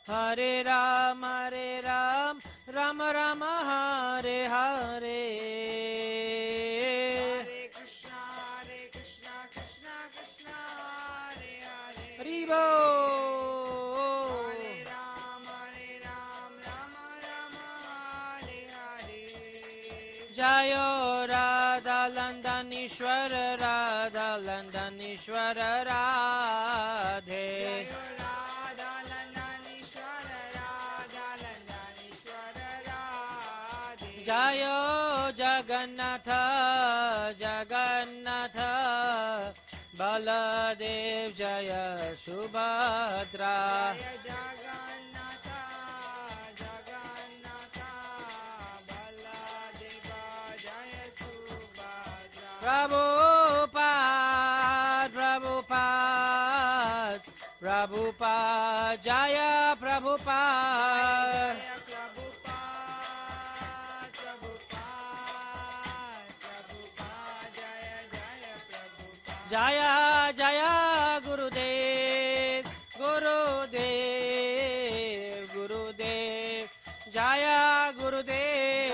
Hare Ram, Ram Ram, Hare Hare. Hare Krishna, Krishna Krishna, Hare Hare. Haribo. Hare Ram, Rama Rama, Hare Hare. Jayo Radha Landanishwar, Radha Landanishwar Radhe. Jayo Radha Landanishwar, Radha Landanishwar Radhe. Jayo Jagannatha, Jagannatha, Baladev Jaya Subhadra. Jaya Jagannatha, Jagannatha, Baladeva Jaya Subhadra. Prabhupada, Prabhupada, Prabhupada, Jaya Prabhupada. Jaya Prabhupada, Prabhupada, Prabhupada, Jaya Jaya Prabhupada. Jaya Jaya Gurudev, Gurudev, Gurudev, Jaya Gurudev.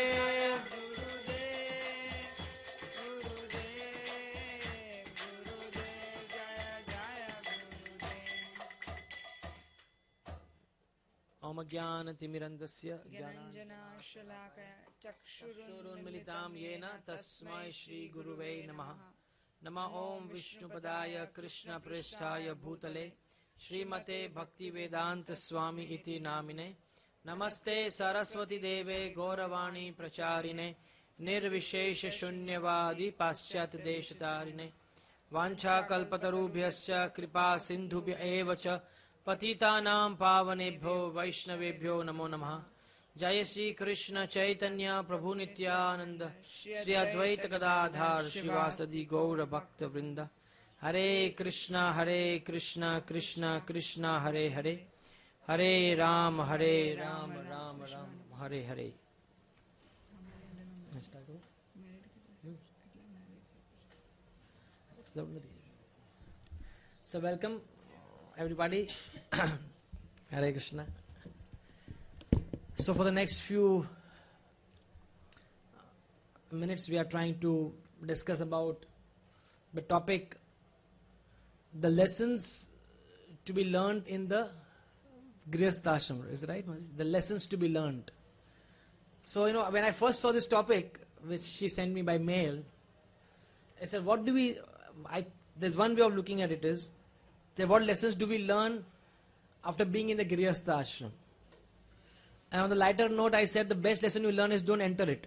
Om Jnana-timirandasya Gyananjana-shalakaya Chakshurunmilitam yena tasmai Shri Guruve Namaha. Nama Om Vishnupadaya Krishna Pristhaya Bhutale Srimate Bhakti Vedanta Swami Iti Namine. Namaste Saraswati Deve Gauravani Pracharine Nirvishesha Shunyavadi Paschat Deshatarine Vancha Kalpatarubhyascha Kripa Sindhubhya Evacha Patitanam Pavanebhyo Vaishnavebhyo Namo Namaha. Jai Shri Krishna Chaitanya Prabhu Nityananda Shri Advaita Gadadhar Shivasadi Gaura Bhakta Vrinda. Hare Krishna Krishna Krishna Hare Hare Hare Ram Ram Ram Hare Hare. So welcome everybody. Hare Krishna. So for the next few minutes we are trying to discuss about the topic, the lessons to be learned in the Grihastha Ashram. Is it right? The lessons to be learned. So when I first saw this topic, which she sent me by mail, I said, what do we, there's one way of looking at it is, that what lessons do we learn after being in the Grihastha Ashram? And on the lighter note, I said the best lesson you learn is don't enter it.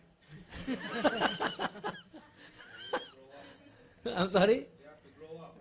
I'm sorry? You have to grow up.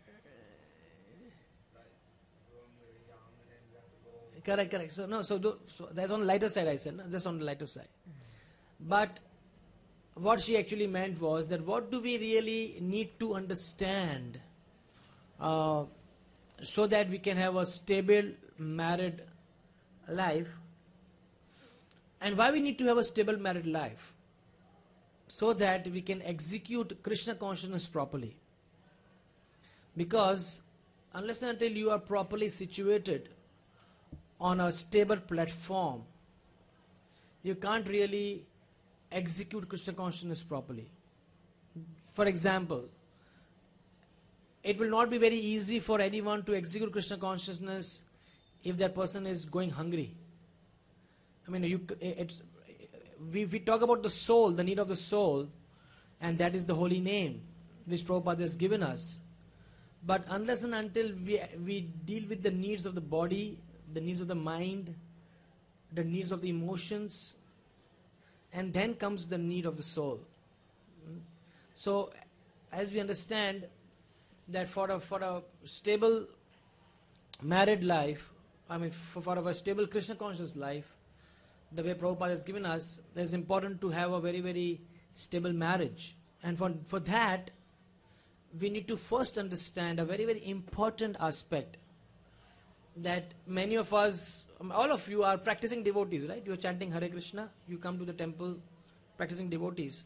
Correct. So that's on the lighter side I said, no? Just on the lighter side. But what she actually meant was that what do we really need to understand so that we can have a stable married life. And why we need to have a stable married life? So that we can execute Krishna consciousness properly. Because unless and until you are properly situated on a stable platform, you can't really execute Krishna consciousness properly. For example, it will not be very easy for anyone to execute Krishna consciousness if that person is going hungry. I mean, we talk about the soul, the need of the soul, and that is the holy name which Prabhupada has given us. But unless and until we deal with the needs of the body, the needs of the mind, the needs of the emotions, and then comes the need of the soul. So, as we understand that for a stable married life, I mean for a stable Krishna conscious life, the way Prabhupada has given us, it is important to have a very, very stable marriage. And for that, we need to first understand a very, very important aspect that many of us, all of you are practicing devotees, right? You are chanting Hare Krishna, you come to the temple practicing devotees.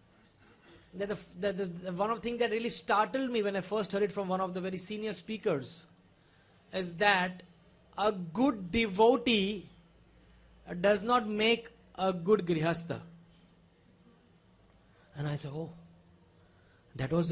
One of the things that really startled me when I first heard it from one of the very senior speakers is that a good devotee does not make a good grihastha. And I said, oh, that was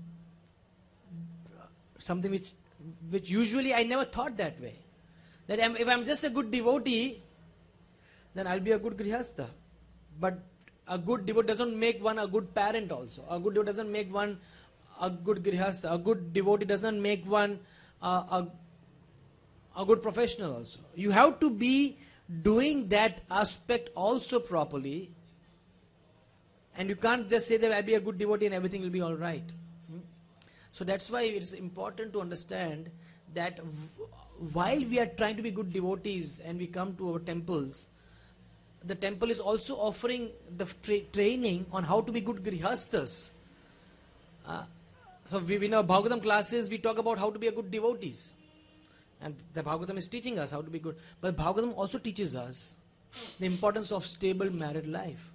something which usually I never thought that way. That if I'm just a good devotee, then I'll be a good grihastha. But a good devotee doesn't make one a good parent also. A good devotee doesn't make one a good grihastha. A good devotee doesn't make one a good professional also. You have to be doing that aspect also properly. And you can't just say that I'll be a good devotee and everything will be all right. So that's why it's important to understand that while we are trying to be good devotees and we come to our temples, the temple is also offering the training on how to be good grihasthas. So in our Bhagavatam classes, we talk about how to be a good devotees. And the Bhagavatam is teaching us how to be good. But Bhagavatam also teaches us the importance of stable married life.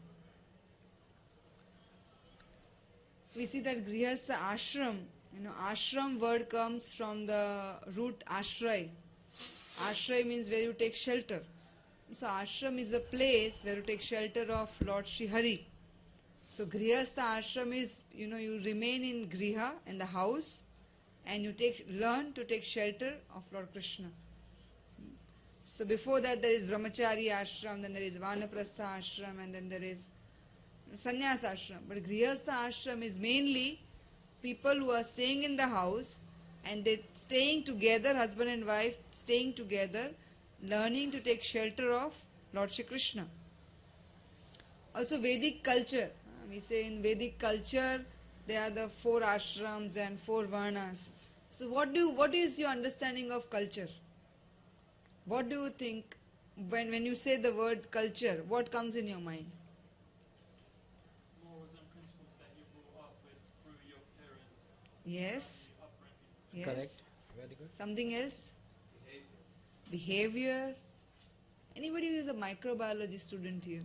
We see that grihastha ashram, ashram word comes from the root ashray. Ashray means where you take shelter. So ashram is a place where you take shelter of Lord Sri Hari. So grihastha ashram is, you remain in griha, in the house, and you learn to take shelter of Lord Krishna. So before that there is brahmachari ashram, then there is vanaprastha ashram, and then there is sannyas ashram. But grihastha ashram is mainly people who are staying in the house and they staying together, husband and wife staying together, learning to take shelter of Lord Shri Krishna. Also Vedic culture. We say in Vedic culture there are the 4 ashrams and 4 varnas. So what is your understanding of culture? What do you think when you say the word culture? What comes in your mind? Morals and principles that you grew up with through your parents. Yes. The upbringing. Yes. Correct. Very good. Something else? Behavior. Anybody who is a microbiology student here?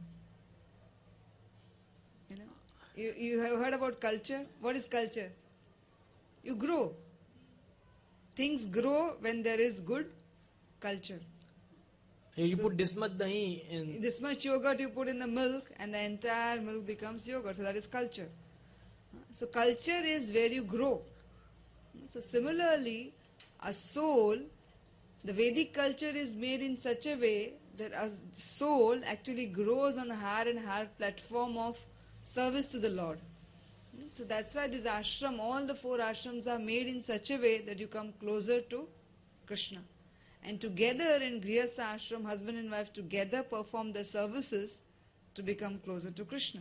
You have heard about culture? What is culture? You grow. Things grow when there is good culture. You put this much dahi in. This much yogurt you put in the milk and the entire milk becomes yogurt. So that is culture. So culture is where you grow. So similarly, a soul, the Vedic culture is made in such a way that a soul actually grows on a higher and higher platform of service to the Lord. So that's why this ashram, all the 4 ashrams are made in such a way that you come closer to Krishna. And together in grihastha ashram, husband and wife together perform the services to become closer to Krishna.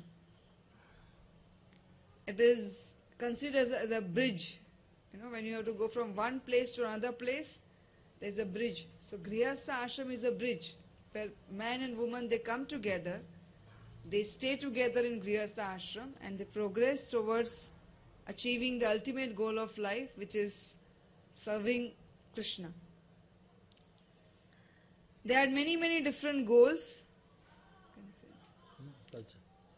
It is considered as a bridge. When you have to go from one place to another place, there is a bridge. So grihastha ashram is a bridge where man and woman, they come together, they stay together in grihastha ashram and they progress towards achieving the ultimate goal of life, which is serving Krishna. They had many, many different goals. Culture.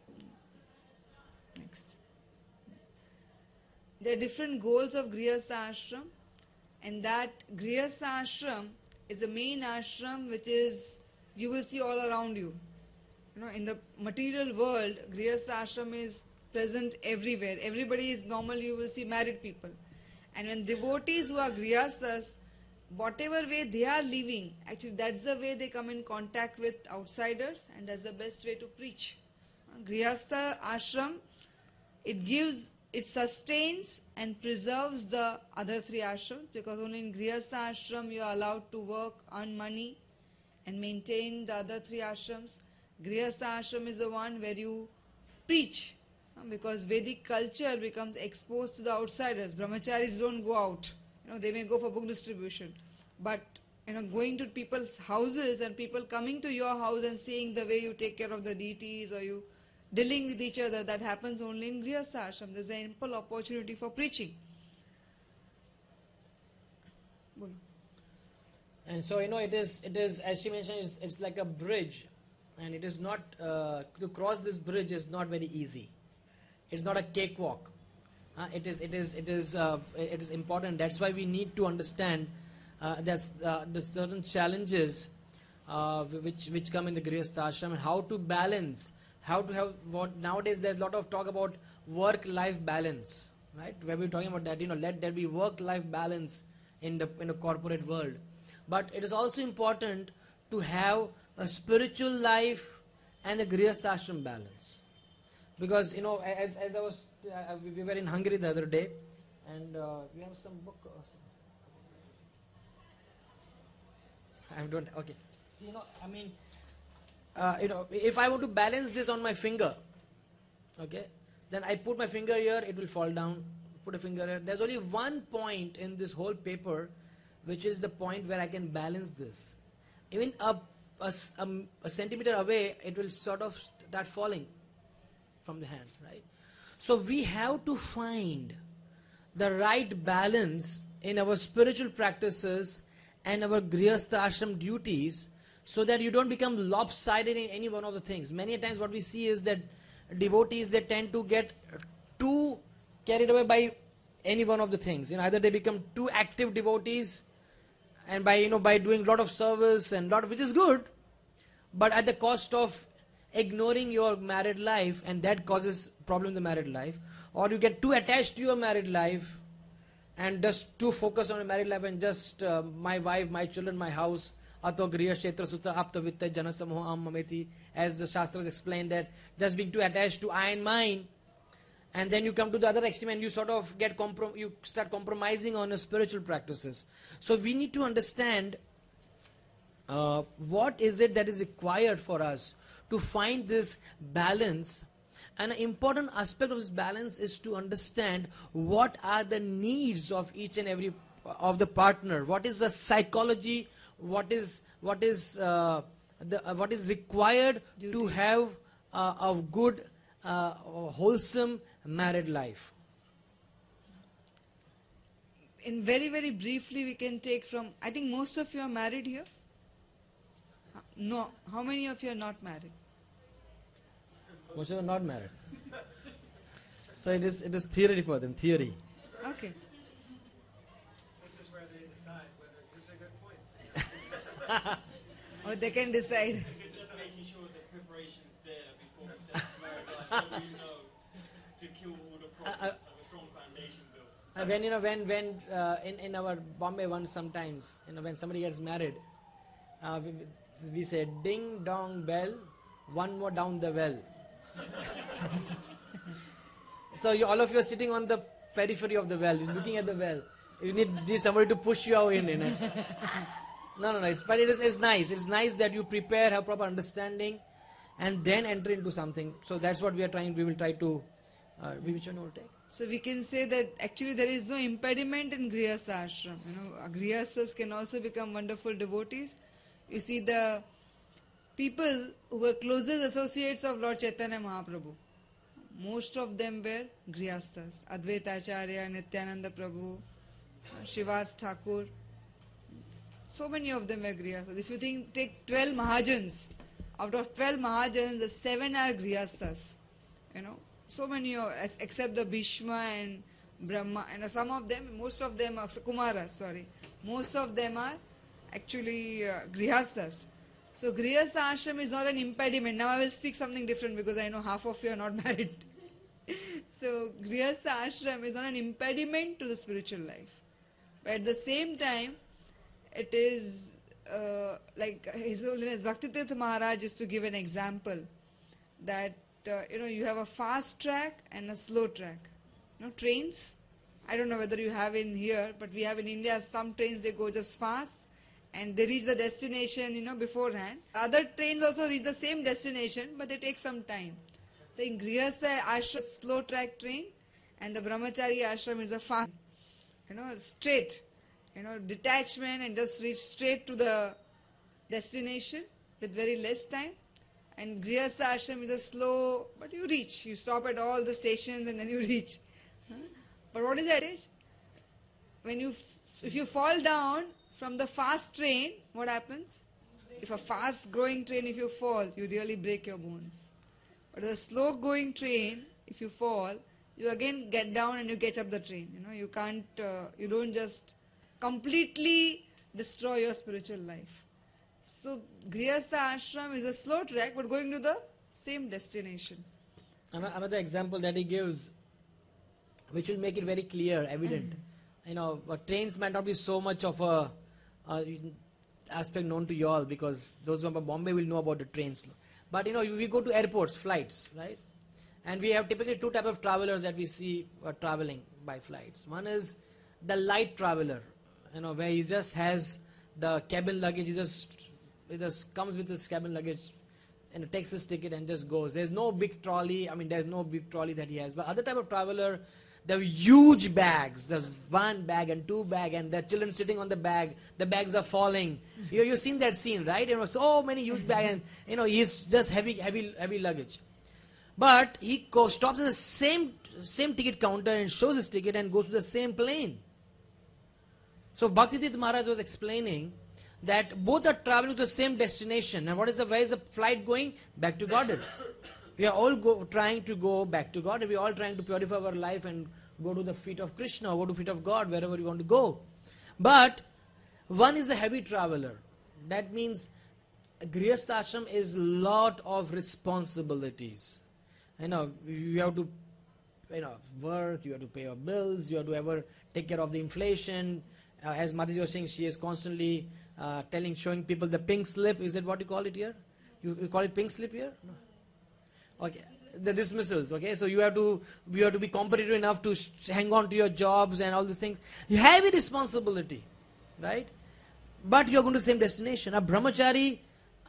Next. There are different goals of grihastha ashram, and that grihastha ashram is a main ashram which is, you will see all around you. In the material world, grihastha ashram is present everywhere. Everybody is normal, you will see married people. And when devotees who are grihasthas, whatever way they are living, actually that's the way they come in contact with outsiders, and that's the best way to preach. Grihastha ashram, it sustains and preserves the other 3 ashrams, because only in grihastha ashram you are allowed to work, earn money and maintain the other 3 ashrams. Grihastha ashram is the one where you preach, because Vedic culture becomes exposed to the outsiders. Brahmacharis don't go out. They may go for book distribution. But going to people's houses and people coming to your house and seeing the way you take care of the deities or you dealing with each other, that happens only in grihastha ashram. There's an ample opportunity for preaching. And so it is as she mentioned, it's like a bridge, and it is not to cross this bridge is not very easy. It's not a cakewalk. It is important. That's why we need to understand there's certain challenges which come in the Grihastha ashram, and how to balance, how to have what nowadays there's a lot of talk about work-life balance, right? Where we're talking about that, let there be work-life balance in the corporate world, but it is also important to have a spiritual life and a Grihastha ashram balance, because as I was we were in Hungary the other day, and we have some book or something. I don't. Okay. See, if I want to balance this on my finger, okay, then I put my finger here, it will fall down. Put a finger here. There's only one point in this whole paper, which is the point where I can balance this. Even a centimeter away, it will sort of start falling from the hand, right? So we have to find the right balance in our spiritual practices and our Grihastha ashram duties, so that you don't become lopsided in any one of the things. Many times what we see is that devotees, they tend to get too carried away by any one of the things. Either they become too active devotees, and by doing a lot of service and which is good, but at the cost of ignoring your married life, and that causes problem in the married life. Or you get too attached to your married life and just too focused on your married life, and just my wife, my children, my house, ato griya kshetra sutta apta vitta jana samoha am mameti, as the Shastras explain, that just being too attached to I and mine, and then you come to the other extreme and you sort of you start compromising on your spiritual practices. So we need to understand what is it that is required for us to find this balance. And an important aspect of this balance is to understand what are the needs of each and every of the partner. What is the psychology? What is required to have a good, wholesome married life? In very, very briefly, we can take from, I think most of you are married here? No. How many of you are not married? Most of them are not married. So it is theory for them, theory. Okay. This is where they decide whether it's a good point. Or they can decide. It's just making sure the preparation's there before we start marriage life, so we know to kill all the problems, have a strong foundation built. When in our Bombay one, sometimes when somebody gets married, we say ding dong bell, one more down the well. So all of you are sitting on the periphery of the well, looking at the well. You need somebody to push you out in it. No. But it's nice. It's nice that you prepare, have proper understanding, and then enter into something. So that's what we are trying. We will try to. Which one will take? So we can say that actually there is no impediment in Grihastha ashram. Grihasthas can also become wonderful devotees. You see, the people who were closest associates of Lord Chaitanya Mahaprabhu, most of them were Grihasthas. Advaita Acharya, Nityananda Prabhu, Shivas Thakur. So many of them were Grihasthas. If you take 12 Mahajans, out of 12 Mahajans, the 7 are Grihasthas. So many, except the Bhishma and Brahma, some of them, most of them are Kumaras, sorry. Most of them are actually Grihasthas. So Grihastha ashram is not an impediment. Now I will speak something different because I know half of you are not married. So Grihastha ashram is not an impediment to the spiritual life. But at the same time, it is like His Holiness Bhaktitirtha Maharaj used to give an example that you have a fast track and a slow track. Trains. I don't know whether you have in here, but we have in India some trains, they go just fast and they reach the destination, beforehand. Other trains also reach the same destination, but they take some time. So in Grihastha ashram, slow track train, and the Brahmachari ashram is a fast, straight, detachment, and just reach straight to the destination with very less time. And Grihastha ashram is a slow, but you reach. You stop at all the stations and then you reach. But what is the advantage? If you fall down from the fast train, what happens? If a fast growing train, if you fall, you really break your bones. But a slow going train, if you fall, you again get down and you catch up the train. You can't, you don't just completely destroy your spiritual life. So Grihastha ashram is a slow track but going to the same destination. Another example that he gives, which will make it very clear, evident. Trains might not be so much of a aspect known to you all, because those from Bombay will know about the trains. But we go to airports, flights, right? And we have typically two types of travelers that we see traveling by flights. One is the light traveler, where he just has the cabin luggage. He just comes with his cabin luggage and takes his ticket and just goes. There's no big trolley. There's no big trolley that he has. But other type of traveler, the huge bags. There's one bag and two bag, and the children sitting on the bag. The bags are falling. You've seen that scene, right? So many huge bags, and he's just heavy luggage. But he stops at the same ticket counter and shows his ticket and goes to the same plane. So Bhaktivedanta Maharaj was explaining that both are traveling to the same destination. And where is the flight going? Back to Godhead. We are all trying to go back to God. We are all trying to purify our life and go to the feet of Krishna, or go to the feet of God, wherever you want to go. But one is a heavy traveler. That means Grihastha ashram is lot of responsibilities. You have to work, you have to pay your bills, you have to ever take care of the inflation. As Mataji was saying, she is constantly showing people the pink slip. Is it what you call it here? You call it pink slip here? No. Okay, the dismissals. Okay, so you have to be competitive enough to hang on to your jobs and all these things. You have a responsibility, right? But you are going to the same destination. A brahmachari,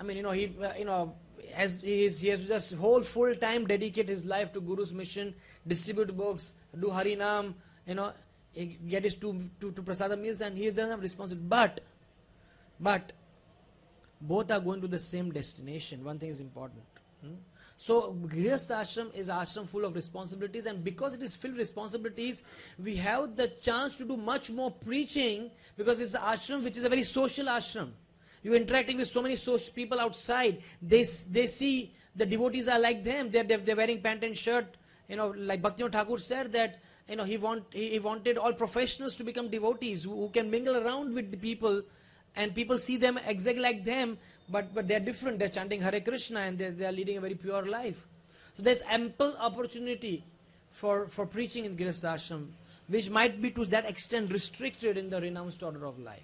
he has to just whole full time dedicate his life to Guru's mission, distribute books, do Harinam, get his to prasadam meals, and he doesn't have responsibility. But both are going to the same destination. One thing is important. So Grihastha ashram is an ashram full of responsibilities, and because it is filled with responsibilities, we have the chance to do much more preaching, because it's an ashram which is a very social ashram. You're interacting with so many social people outside. They see the devotees are like them. They're wearing pant and shirt. Like Bhaktivinoda Thakur said that he wanted all professionals to become devotees who can mingle around with the people, and people see them exactly like them, but they're different. They're chanting Hare Krishna, and they're leading a very pure life. So there's ample opportunity for preaching in Grihastha ashram, which might be to that extent restricted in the renounced order of life.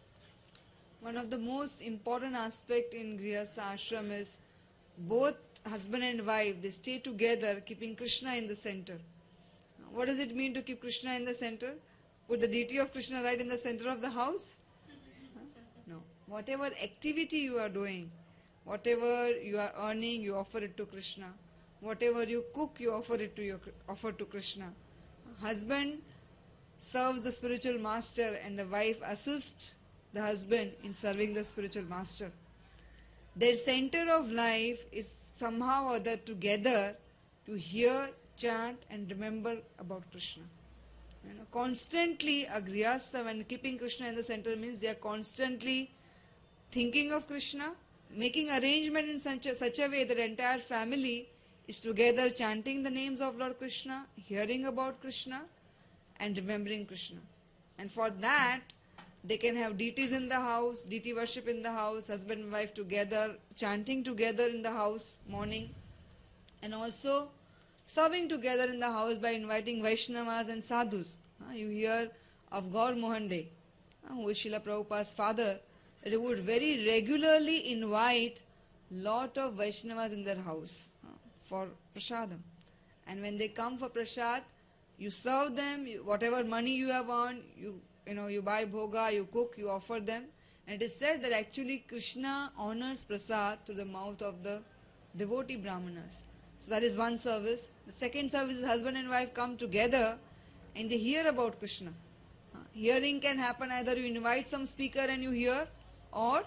One of the most important aspect in Grihastha ashram is both husband and wife, they stay together keeping Krishna in the center. What does it mean to keep Krishna in the center? Put the deity of Krishna right in the center of the house? No. Whatever activity you are doing, whatever you are earning, you offer it to Krishna. Whatever you cook, you offer to Krishna. Husband serves the spiritual master, and the wife assists the husband in serving the spiritual master. Their center of life is somehow or other together to hear, chant and remember about Krishna. Constantly a grihastha, when keeping Krishna in the center, means they are constantly thinking of Krishna, making arrangement in such a way that the entire family is together chanting the names of Lord Krishna, hearing about Krishna and remembering Krishna. And for that, they can have deities in the house, deity worship in the house, husband and wife together, chanting together in the house morning, and also serving together in the house by inviting Vaishnavas and sadhus. You hear of Gaur Mohande, who is Srila Prabhupada's father, that he would very regularly invite lot of Vaishnavas in their house for prasadam. And when they come for prasad, you serve them, whatever money you have earned, you buy bhoga, you cook, you offer them. And it is said that actually Krishna honors prasad through the mouth of the devotee brahmanas. So that is one service. The second service is husband and wife come together and they hear about Krishna. Hearing can happen, either you invite some speaker and you hear, or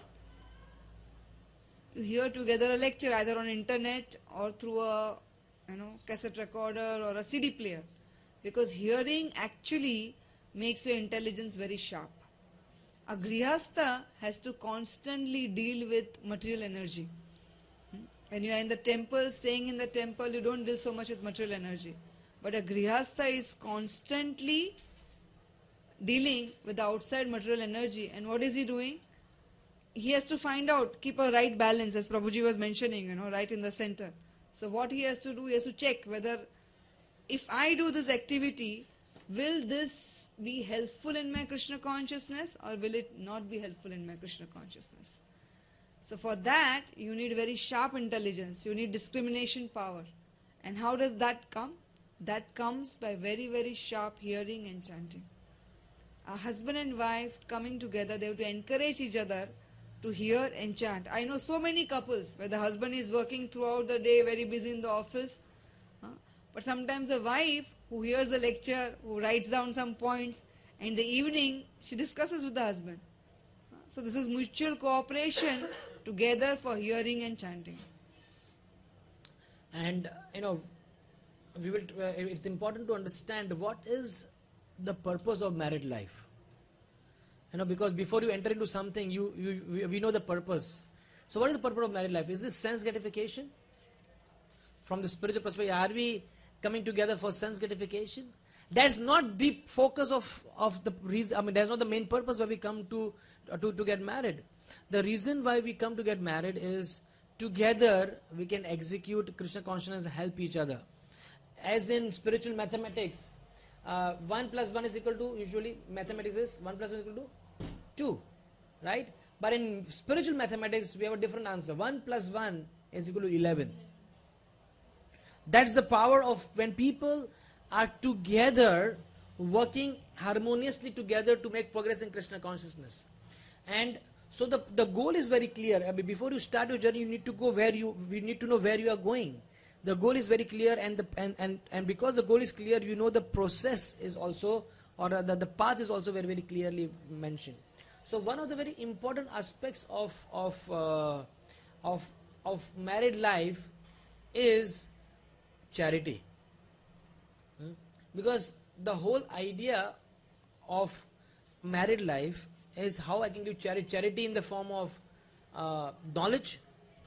you hear together a lecture either on internet or through a cassette recorder or a CD player. Because hearing actually makes your intelligence very sharp. A grihastha has to constantly deal with material energy. When you are in the temple, staying in the temple, you don't deal so much with material energy. But a grihastha is constantly dealing with the outside material energy. And what is he doing? He has to find out, keep a right balance, as Prabhuji was mentioning, right in the center. So what he has to do, he has to check whether if I do this activity, will this be helpful in my Krishna consciousness or will it not be helpful in my Krishna consciousness? So for that, you need very sharp intelligence, you need discrimination power. And how does that come? That comes by very, very sharp hearing and chanting. A husband and wife coming together, they have to encourage each other to hear and chant. I know so many couples where the husband is working throughout the day, very busy in the office. But sometimes the wife who hears the lecture, who writes down some points, and in the evening she discusses with the husband. So this is mutual cooperation together for hearing and chanting. And we will. It's important to understand what is the purpose of married life. Because before you enter into something, we know the purpose. So what is the purpose of married life? Is this sense gratification? From the spiritual perspective, are we coming together for sense gratification? That's not the focus of the reason. That's not the main purpose why we come to get married. The reason why we come to get married is together we can execute Krishna consciousness and help each other. As in spiritual mathematics, 1 plus 1 is equal to, usually mathematics is 1 plus 1 is equal to 2, right? But in spiritual mathematics, we have a different answer. 1 plus 1 is equal to 11. That's the power of when people are together, working harmoniously together to make progress in Krishna consciousness. And so the goal is very clear. Before you start your journey, you need to go we need to know where you are going. The goal is very clear, and because the goal is clear, the process is also, or the path is also very, very clearly mentioned. So one of the very important aspects of married life is charity. Because the whole idea of married life is how I can give charity in the form of knowledge,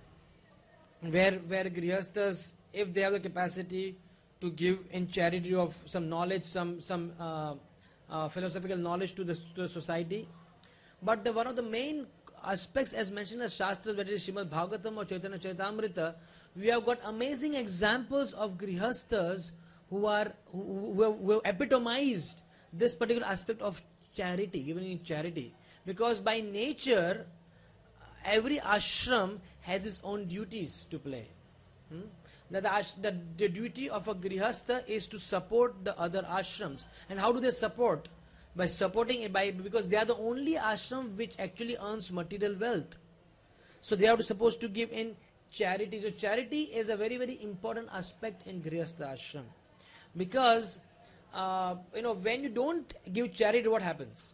where grihasthas, if they have the capacity to give in charity of some knowledge, some philosophical knowledge to the society. But one of the main aspects, as mentioned as Shastras, whether it is Srimad Bhagavatam or Chaitanya Charitamrita, we have got amazing examples of grihasthas who have epitomized this particular aspect of charity, giving in charity. Because by nature, every ashram has its own duties to play. The duty of a grihastha is to support the other ashrams. And how do they support? By supporting it, because they are the only ashram which actually earns material wealth. So they are supposed to give in charity. So charity is a very, very important aspect in grihastha ashram. Because when you don't give charity, what happens?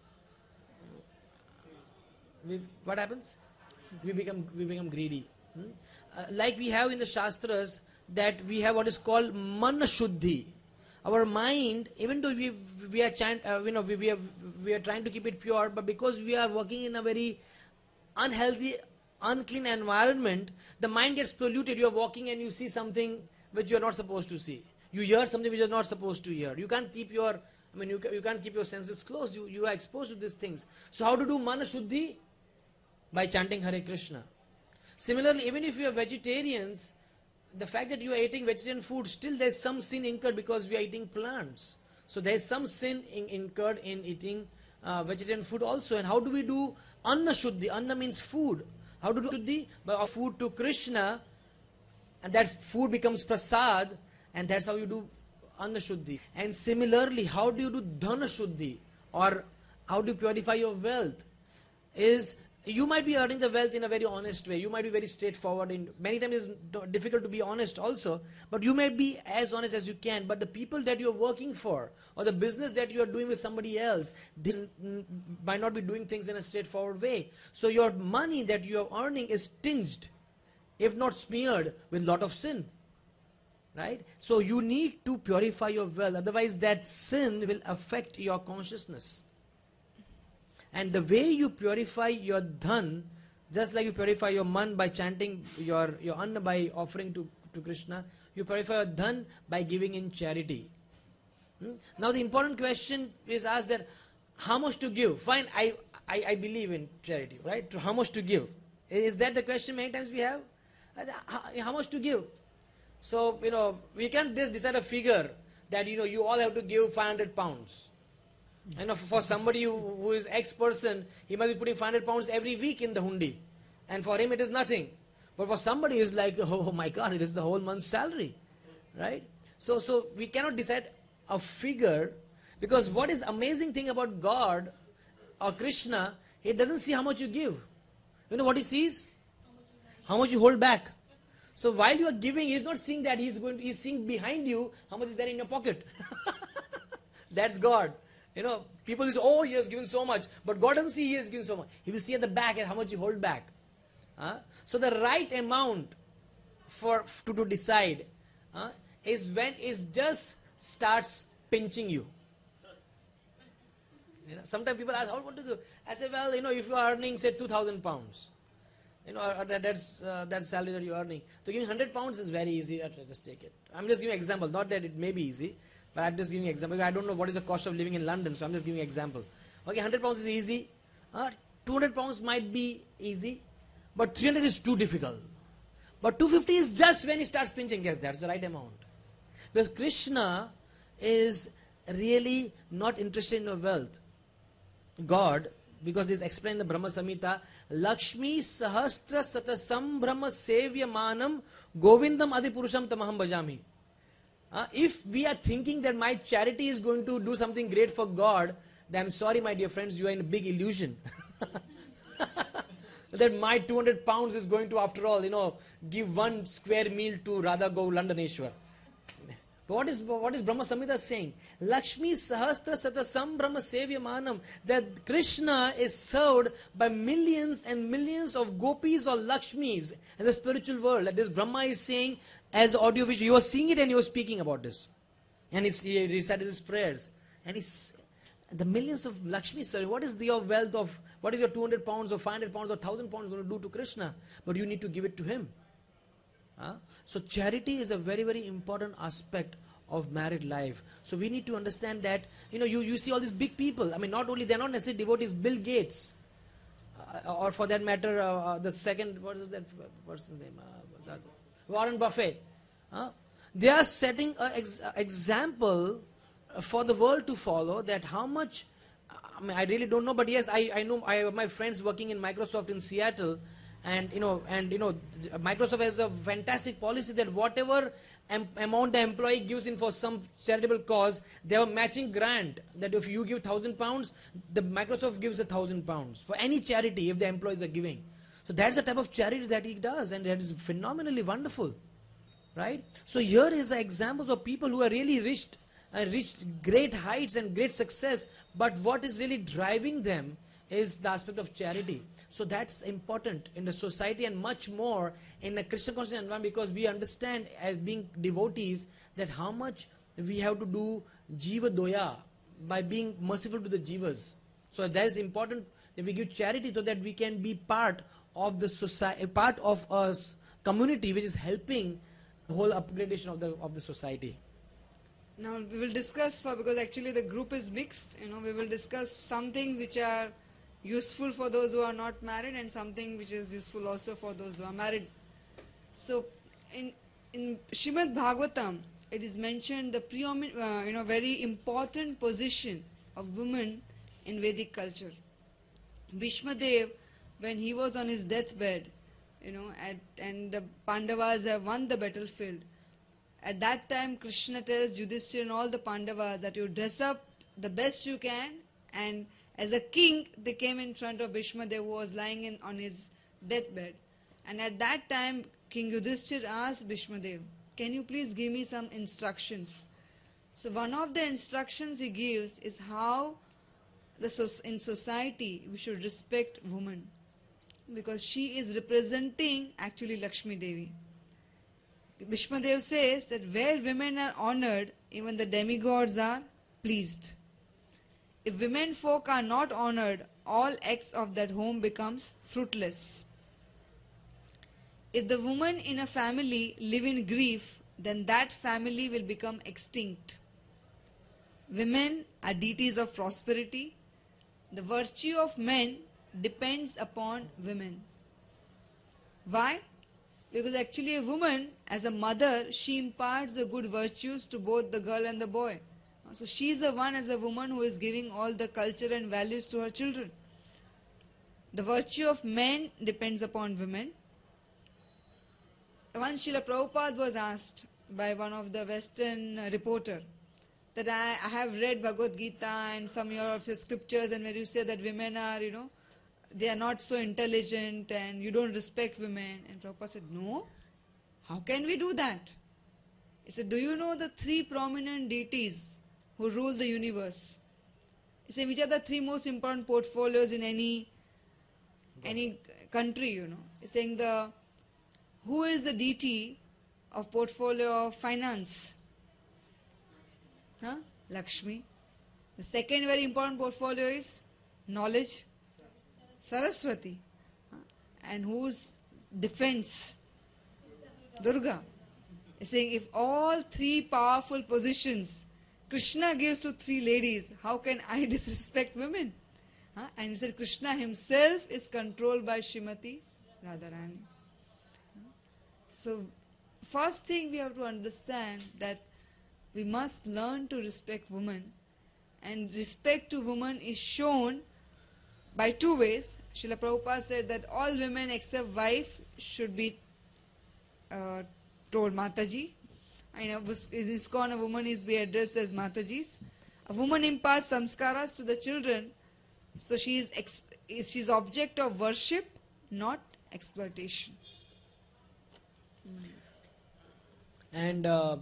What happens? We become greedy. Like we have in the Shastras that we have what is called mana shuddhi. Our mind, even though we are trying to keep it pure, but because we are working in a very unhealthy, unclean environment, the mind gets polluted. You are walking and you see something which you are not supposed to see. You hear something which you are not supposed to hear. You can't keep your senses closed. You are exposed to these things. So how to do mana shuddhi? By chanting Hare Krishna. Similarly, even if you are vegetarians, the fact that you are eating vegetarian food, still there is some sin incurred because we are eating plants. So there is some sin incurred in eating vegetarian food also. And how do we do Anna Shuddhi? Anna means food. How to do Shuddhi? By offering food to Krishna, and that food becomes prasad, and that's how you do Anna Shuddhi. And similarly, how do you do Dhana Shuddhi? Or how do you purify your wealth? You might be earning the wealth in a very honest way. You might be very straightforward. Many times it's difficult to be honest also. But you might be as honest as you can. But the people that you're working for, or the business that you are doing with somebody else, they might not be doing things in a straightforward way. So your money that you are earning is tinged, if not smeared, with lot of sin. Right? So you need to purify your wealth. Otherwise that sin will affect your consciousness. And the way you purify your dhan, just like you purify your man by chanting your anna by offering to Krishna, you purify your dhan by giving in charity. Now the important question is asked that how much to give? Fine, I believe in charity, right? How much to give? Is that the question many times we have? How much to give? So, we can't just decide a figure that, you all have to give 500 pounds. For somebody who is X person, he must be putting 500 pounds every week in the hundi. And for him it is nothing. But for somebody it's like, oh my God, it is the whole month's salary. Right? So we cannot decide a figure, because what is amazing thing about God or Krishna, he doesn't see how much you give. You know what he sees? How much you hold back. So while you are giving, he's not seeing that, he's seeing behind you how much is there in your pocket. That's God. People will say, oh, he has given so much. But God doesn't see he has given so much. He will see at the back how much you hold back. So the right amount to decide is when it just starts pinching you. Sometimes people ask, what to do? I say, well, if you are earning, say, 2,000 pounds, that's salary that you are earning. So giving 100 pounds is very easy. Just take it. I'm just giving an example. Not that it may be easy, but I'm just giving an example. I don't know what is the cost of living in London, so I'm just giving an example. Okay, 100 pounds is easy. 200 pounds might be easy, but 300 is too difficult. But 250 is just when it starts pinching. Yes, that's the right amount. Because Krishna is really not interested in your wealth. God, because it's explained in the Brahma Samhita, Lakshmi Sahasra Satasam Brahma Sevya Manam Govindam Adipurusham Tamaham Bhajami. If we are thinking that my charity is going to do something great for God, then I'm sorry, my dear friends, you are in a big illusion. That my 200 pounds is going to, after all, give one square meal to Radha Go Londoneshwar. But what is Brahma Samhita saying? Lakshmi Sahasra Satasam Brahma Sevya Manam. That Krishna is served by millions and millions of gopis or Lakshmis in the spiritual world. That this Brahma is saying as audio visual. You are seeing it and you are speaking about this. And he recited his prayers. And the millions of Lakshmis, sir, what is your wealth of, what is your 200 pounds or 500 pounds or 1,000 pounds going to do to Krishna? But you need to give it to him. So charity is a very, very important aspect of married life. So we need to understand that, you see all these big people. I mean, not only, they're not necessarily devotees. Bill Gates, or for that matter, the second, what is that person's name? Warren Buffett. They are setting an example for the world to follow, that how much, I really don't know, but yes, I know, I have my friends working in Microsoft in Seattle. And Microsoft has a fantastic policy that whatever amount the employee gives in for some charitable cause, they have a matching grant. That if you give 1,000 pounds, the Microsoft gives 1,000 pounds for any charity if the employees are giving. So that's the type of charity that he does, and that is phenomenally wonderful, right? So here is the examples of people who are really reached great heights and great success. But what is really driving them is the aspect of charity. So that's important in the society, and much more in a Krishna conscious environment, because we understand as being devotees that how much we have to do jiva doya by being merciful to the jivas. So that is important that we give charity so that we can be part of the society, part of a community which is helping the whole upgradation of the society. Now we will discuss, because actually the group is mixed, we will discuss some things which are useful for those who are not married, and something which is useful also for those who are married. So in Srimad Bhagavatam, it is mentioned the very important position of women in Vedic culture. Bhishma Dev, when he was on his deathbed, and the Pandavas have won the battlefield, at that time Krishna tells Yudhishthira and all the Pandavas that you dress up the best you can, and as a king, they came in front of Bhishma Dev, who was lying on his deathbed. And at that time, King Yudhishthira asked Bhishma Dev, can you please give me some instructions? So one of the instructions he gives is how in society we should respect woman, because she is representing actually Lakshmi Devi. Bhishma Dev says that where women are honored, even the demigods are pleased. If women folk are not honored, all acts of that home becomes fruitless. If the women in a family live in grief, then that family will become extinct. Women are deities of prosperity, the virtue of men depends upon women. Why? Because actually a woman, as a mother, she imparts the good virtues to both the girl and the boy. So she is the one, as a woman, who is giving all the culture and values to her children. The virtue of men depends upon women. Once Srila Prabhupada was asked by one of the Western reporter that I have read Bhagavad Gita and some of your scriptures, and where you say that women are, they are not so intelligent and you don't respect women. And Prabhupada said, no, how can we do that? He said, do you know the three prominent deities who rule the universe? He said, which are the three most important portfolios in any country, He's saying who is the deity of portfolio of finance? Lakshmi. The second very important portfolio is knowledge, Saraswati. And whose defense? Durga. He's saying, if all three powerful positions Krishna gives to three ladies, how can I disrespect women? And he said Krishna himself is controlled by Srimati Radharani. So, first thing we have to understand that we must learn to respect women, and respect to women is shown by two ways. Srila Prabhupada said that all women except wife should be told Mataji. In ISKCON, a woman is be addressed as Matajis. A woman imparts samskaras to the children, so she is object of worship, not exploitation. And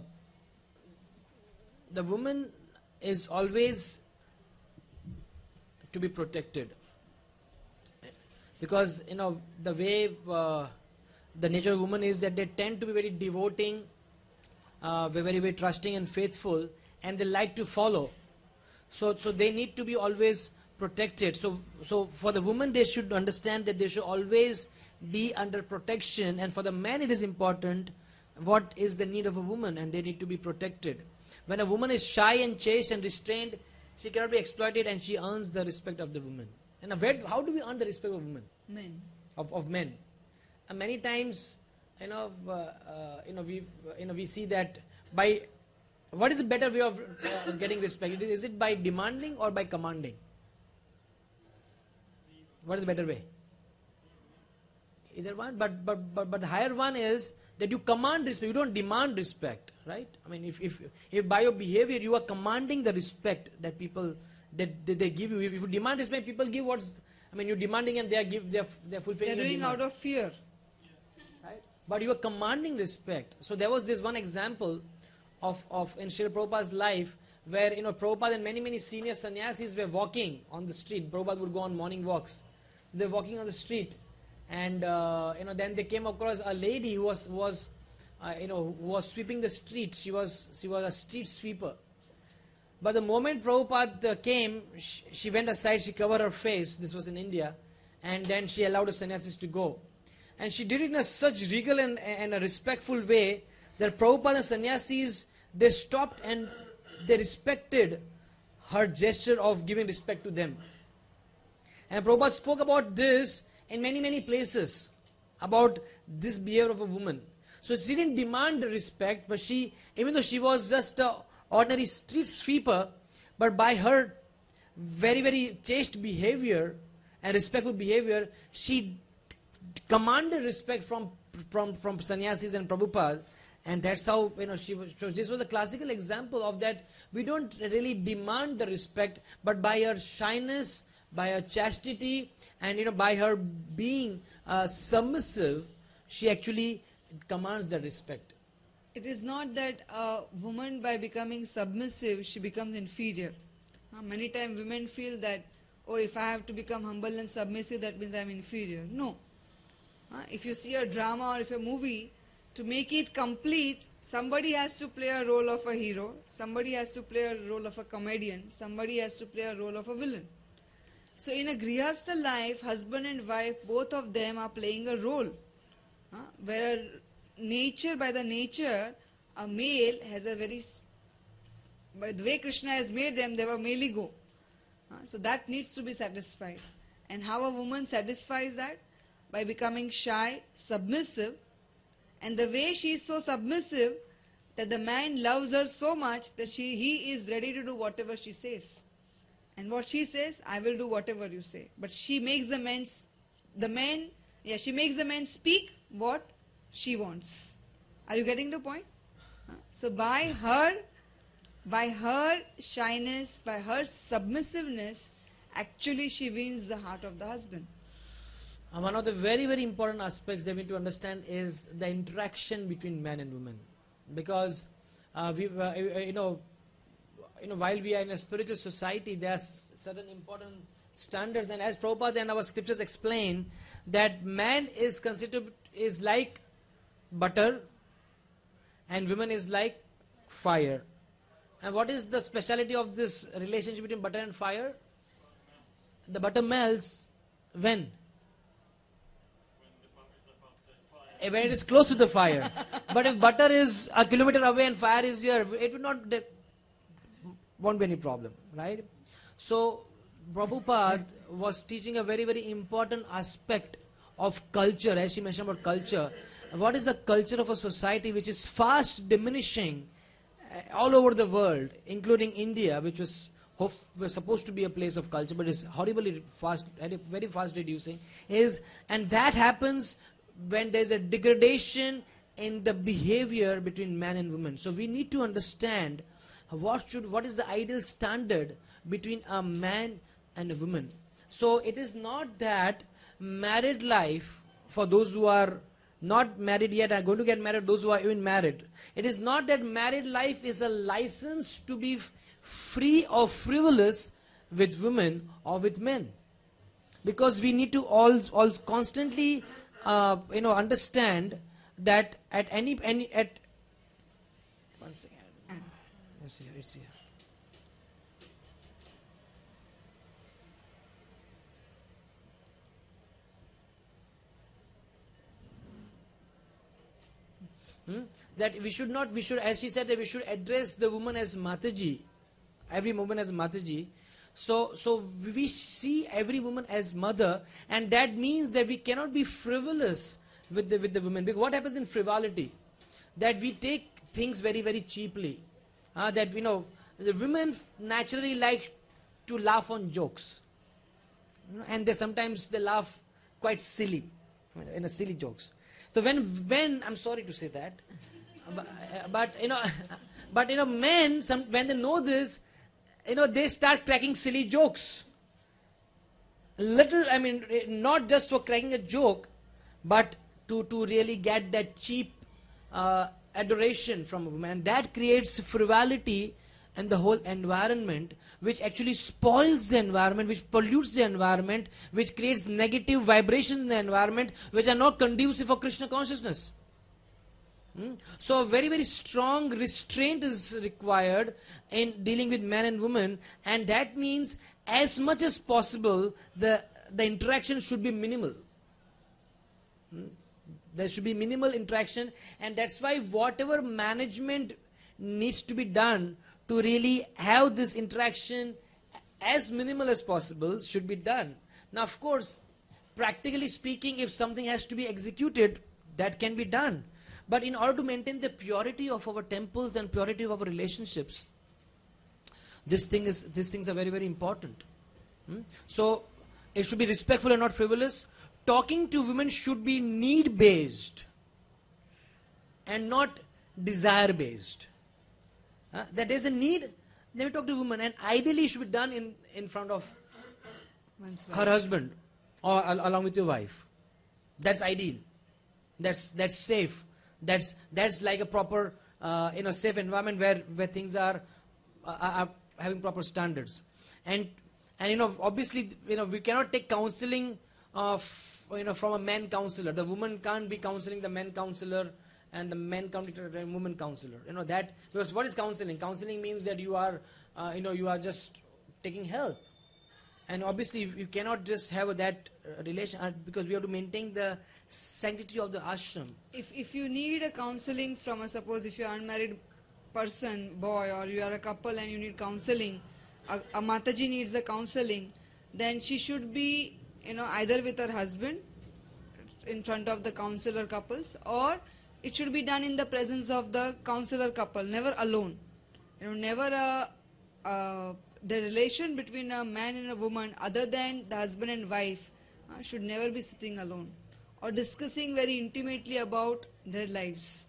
the woman is always to be protected, because the way the nature of woman is that they tend to be very devoting, very, very trusting and faithful, and they like to follow. So they need to be always protected. So for the woman, they should understand that they should always be under protection, and for the man it is important what is the need of a woman, and they need to be protected. When a woman is shy and chaste and restrained, she cannot be exploited, and she earns the respect of the woman. And how do we earn the respect of women? Men. Of men. And many times, we see that by what is a better way of getting respect? Is it by demanding or by commanding? What is the better way? Either one, but the higher one is that you command respect. You don't demand respect, right? I mean, if by your behavior you are commanding the respect that people that they give you. If you demand respect, people give you're demanding, and they're fulfilling. They're doing out of fear, right? But you are commanding respect. So there was this one example of in Srila Prabhupada's life where Prabhupada and many senior sannyasis were walking on the street. Prabhupada would go on morning walks. So they're walking on the street. And then they came across a lady who was sweeping the street. She was a street sweeper. But the moment Prabhupada came, she went aside. She covered her face. This was in India, and then she allowed the sannyasis to go. And she did it in such regal and a respectful way that Prabhupada and sannyasis, they stopped and they respected her gesture of giving respect to them. And Prabhupada spoke about this in many places, about this behavior of a woman. So she didn't demand respect, but even though she was just an ordinary street sweeper, but by her very, very chaste behavior and respectful behavior, she commanded respect from sannyasis and Prabhupada. And that's how, so this was a classical example of that. We don't really demand the respect, but by her shyness, by her chastity, and by her being submissive, she actually commands that respect. It is not that a woman, by becoming submissive, she becomes inferior. Many times women feel that, if I have to become humble and submissive, that means I am inferior. No. If you see a drama or if a movie, to make it complete, somebody has to play a role of a hero, somebody has to play a role of a comedian, somebody has to play a role of a villain. So in a Grihastha life, husband and wife, both of them are playing a role. Where by the nature, a male has by the way Krishna has made them, they were male ego. So that needs to be satisfied. And how a woman satisfies that? By becoming shy, submissive, and the way she is so submissive that the man loves her so much that he is ready to do whatever she says. And what she says, I will do whatever you say. But she makes she makes the man speak what she wants. Are you getting the point? So by her shyness, by her submissiveness, actually she wins the heart of the husband. One of the very, very important aspects that we need to understand is the interaction between man and woman. Because while we are in a spiritual society, there are certain important standards, and as Prabhupada and our scriptures explain, that man is like butter and woman is like fire. And what is the speciality of this relationship between butter and fire? The butter melts when? When it is close to the fire. But if butter is a kilometer away and fire is here, it won't be any problem, right? So Prabhupada was teaching a very, very important aspect of culture, as she mentioned about culture. What is the culture of a society which is fast diminishing all over the world, including India, which was supposed to be a place of culture, but is horribly fast, very fast reducing, and that happens when there is a degradation in the behavior between man and woman. So we need to understand what is the ideal standard between a man and a woman. So it is not that married life, for those who are not married yet, are going to get married, those who are even married, it is not that married life is a license to be free or frivolous with women or with men. Because we need to all constantly understand that at one second. It's here. That we should, as she said, that we should address the woman as Mataji, every woman as Mataji. So we see every woman as mother, and that means that we cannot be frivolous with the women. Because what happens in frivolity? That we take things very, very cheaply. That the women naturally like to laugh on jokes, and sometimes they laugh quite silly, in a silly jokes. So when I'm sorry to say that, but men, when they know this, they start cracking silly jokes. Not just for cracking a joke, but to really get that cheap adoration from a woman. And that creates frivolity in the whole environment, which actually spoils the environment, which pollutes the environment, which creates negative vibrations in the environment, which are not conducive for Krishna consciousness. So a very, very strong restraint is required in dealing with man and woman, and that means as much as possible the interaction should be minimal. There should be minimal interaction, and that's why whatever management needs to be done to really have this interaction as minimal as possible should be done. Now, of course, practically speaking, if something has to be executed, that can be done. But in order to maintain the purity of our temples and purity of our relationships, these things are very, very important. So it should be respectful and not frivolous. Talking to women should be need-based and not desire-based. That there's a need, then we talk to a woman, and ideally it should be done in front of her husband or along with your wife. That's ideal. That's safe. That's like a proper safe environment where things are having proper standards. And obviously we cannot take counseling from a man counselor. The woman can't be counseling the man counselor, and the man can't be the woman counselor. That, because what is counseling? Counseling means that you are just taking help. And obviously you cannot just have that relation, because we have to maintain the sanctity of the ashram. If you need a counseling from suppose if you are an unmarried person, boy, or you are a couple and you need counseling, a Mataji needs a counseling, then she should be, either with her husband in front of the counselor couples, or it should be done in the presence of the counselor couple, never alone. Never the relation between a man and a woman, other than the husband and wife, should never be sitting alone or discussing very intimately about their lives.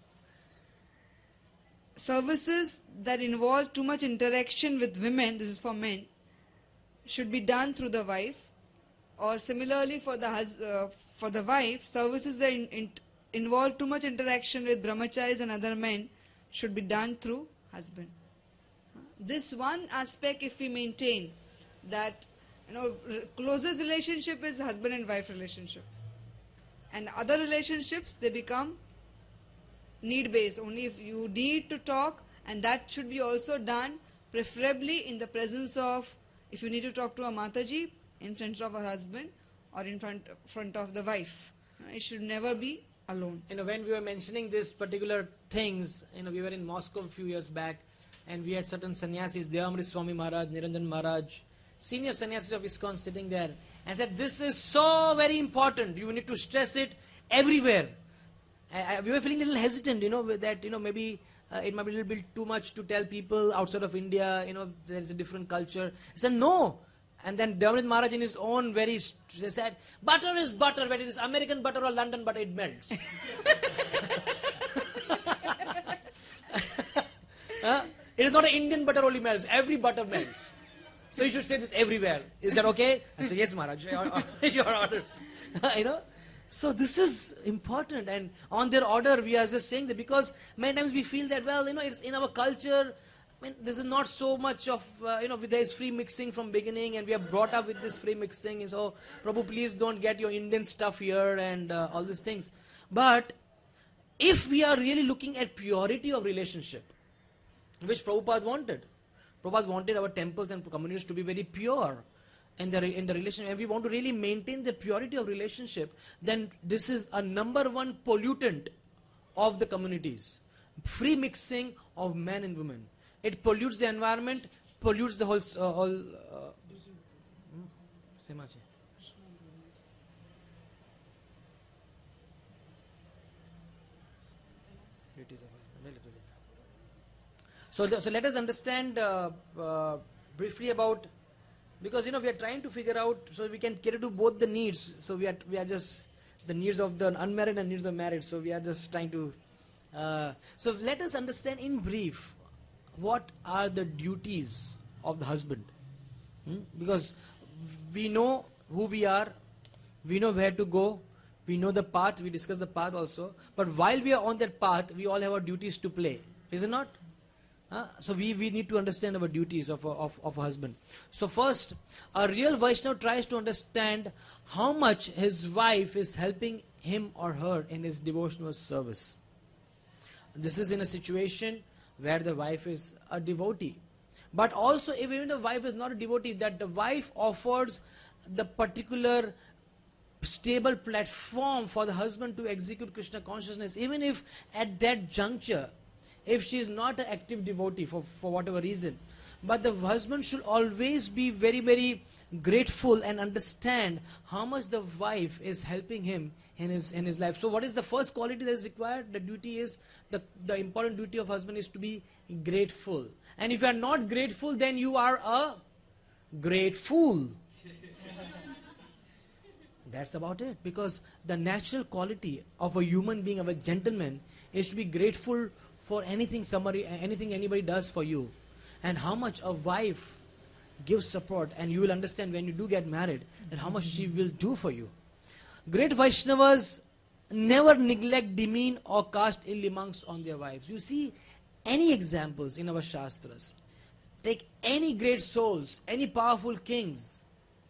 Services that involve too much interaction with women, this is for men, should be done through the wife, or similarly for the wife, services that involve too much interaction with brahmacharis and other men should be done through husband. This one aspect, if we maintain that, closest relationship is husband and wife relationship, and other relationships, they become need based. Only if you need to talk, and that should be also done preferably in the presence of, if you need to talk to a Mataji, in front of her husband or in front of the wife. It should never be alone. When we were mentioning these particular things, we were in Moscow a few years back, and we had certain sannyasis, Devamrit Swami Maharaj, Niranjan Maharaj, senior sannyasis of ISKCON sitting there, and said, this is so very important, you need to stress it everywhere. We were feeling a little hesitant, with that, maybe it might be a little bit too much to tell people outside of India, there is a different culture. I said, no. And then Devamrit Maharaj in his own they said, butter is butter, whether it is American butter or London butter, it melts. It is not an Indian butter only melts, every butter melts. So you should say this everywhere. Is that okay? I said, yes, Maharaj, your orders. So this is important, and on their order we are just saying that, because many times we feel that, it's in our culture, this is not so much of, there is free mixing from beginning, and we are brought up with this free mixing, and so, Prabhu, please don't get your Indian stuff here, and all these things. But, if we are really looking at purity of relationship, which Prabhupada wanted our temples and communities to be very pure in the relationship, and we want to really maintain the purity of relationship, then this is a number one pollutant of the communities. Free mixing of men and women. It pollutes the environment, pollutes the whole So let us understand briefly about, because we are trying to figure out, so we can cater to both the needs. So we are just the needs of the unmarried and needs of married. So we are just trying to. So let us understand in brief what are the duties of the husband. Because we know who we are, we know where to go, we know the path. We discussed the path also. But while we are on that path, we all have our duties to play. Is it not? So we need to understand our duties of a husband. So first, a real Vaishnava tries to understand how much his wife is helping him or her in his devotional service. This is in a situation where the wife is a devotee. But also, even the wife is not a devotee, that the wife offers the particular stable platform for the husband to execute Krishna consciousness, even if at that juncture, if she is not an active devotee for whatever reason. But the husband should always be very, very grateful and understand how much the wife is helping him in his life. So what is the first quality that is required? The duty is, the important duty of husband is to be grateful. And if you are not grateful, then you are a great fool. That's about it. Because the natural quality of a human being, of a gentleman, is to be grateful for anything anybody does for you. And how much a wife gives support, and you will understand when you do get married, that how much she will do for you. Great Vaishnavas never neglect, demean or cast ill remarks on their wives. You see any examples in our Shastras. Take any great souls, any powerful kings.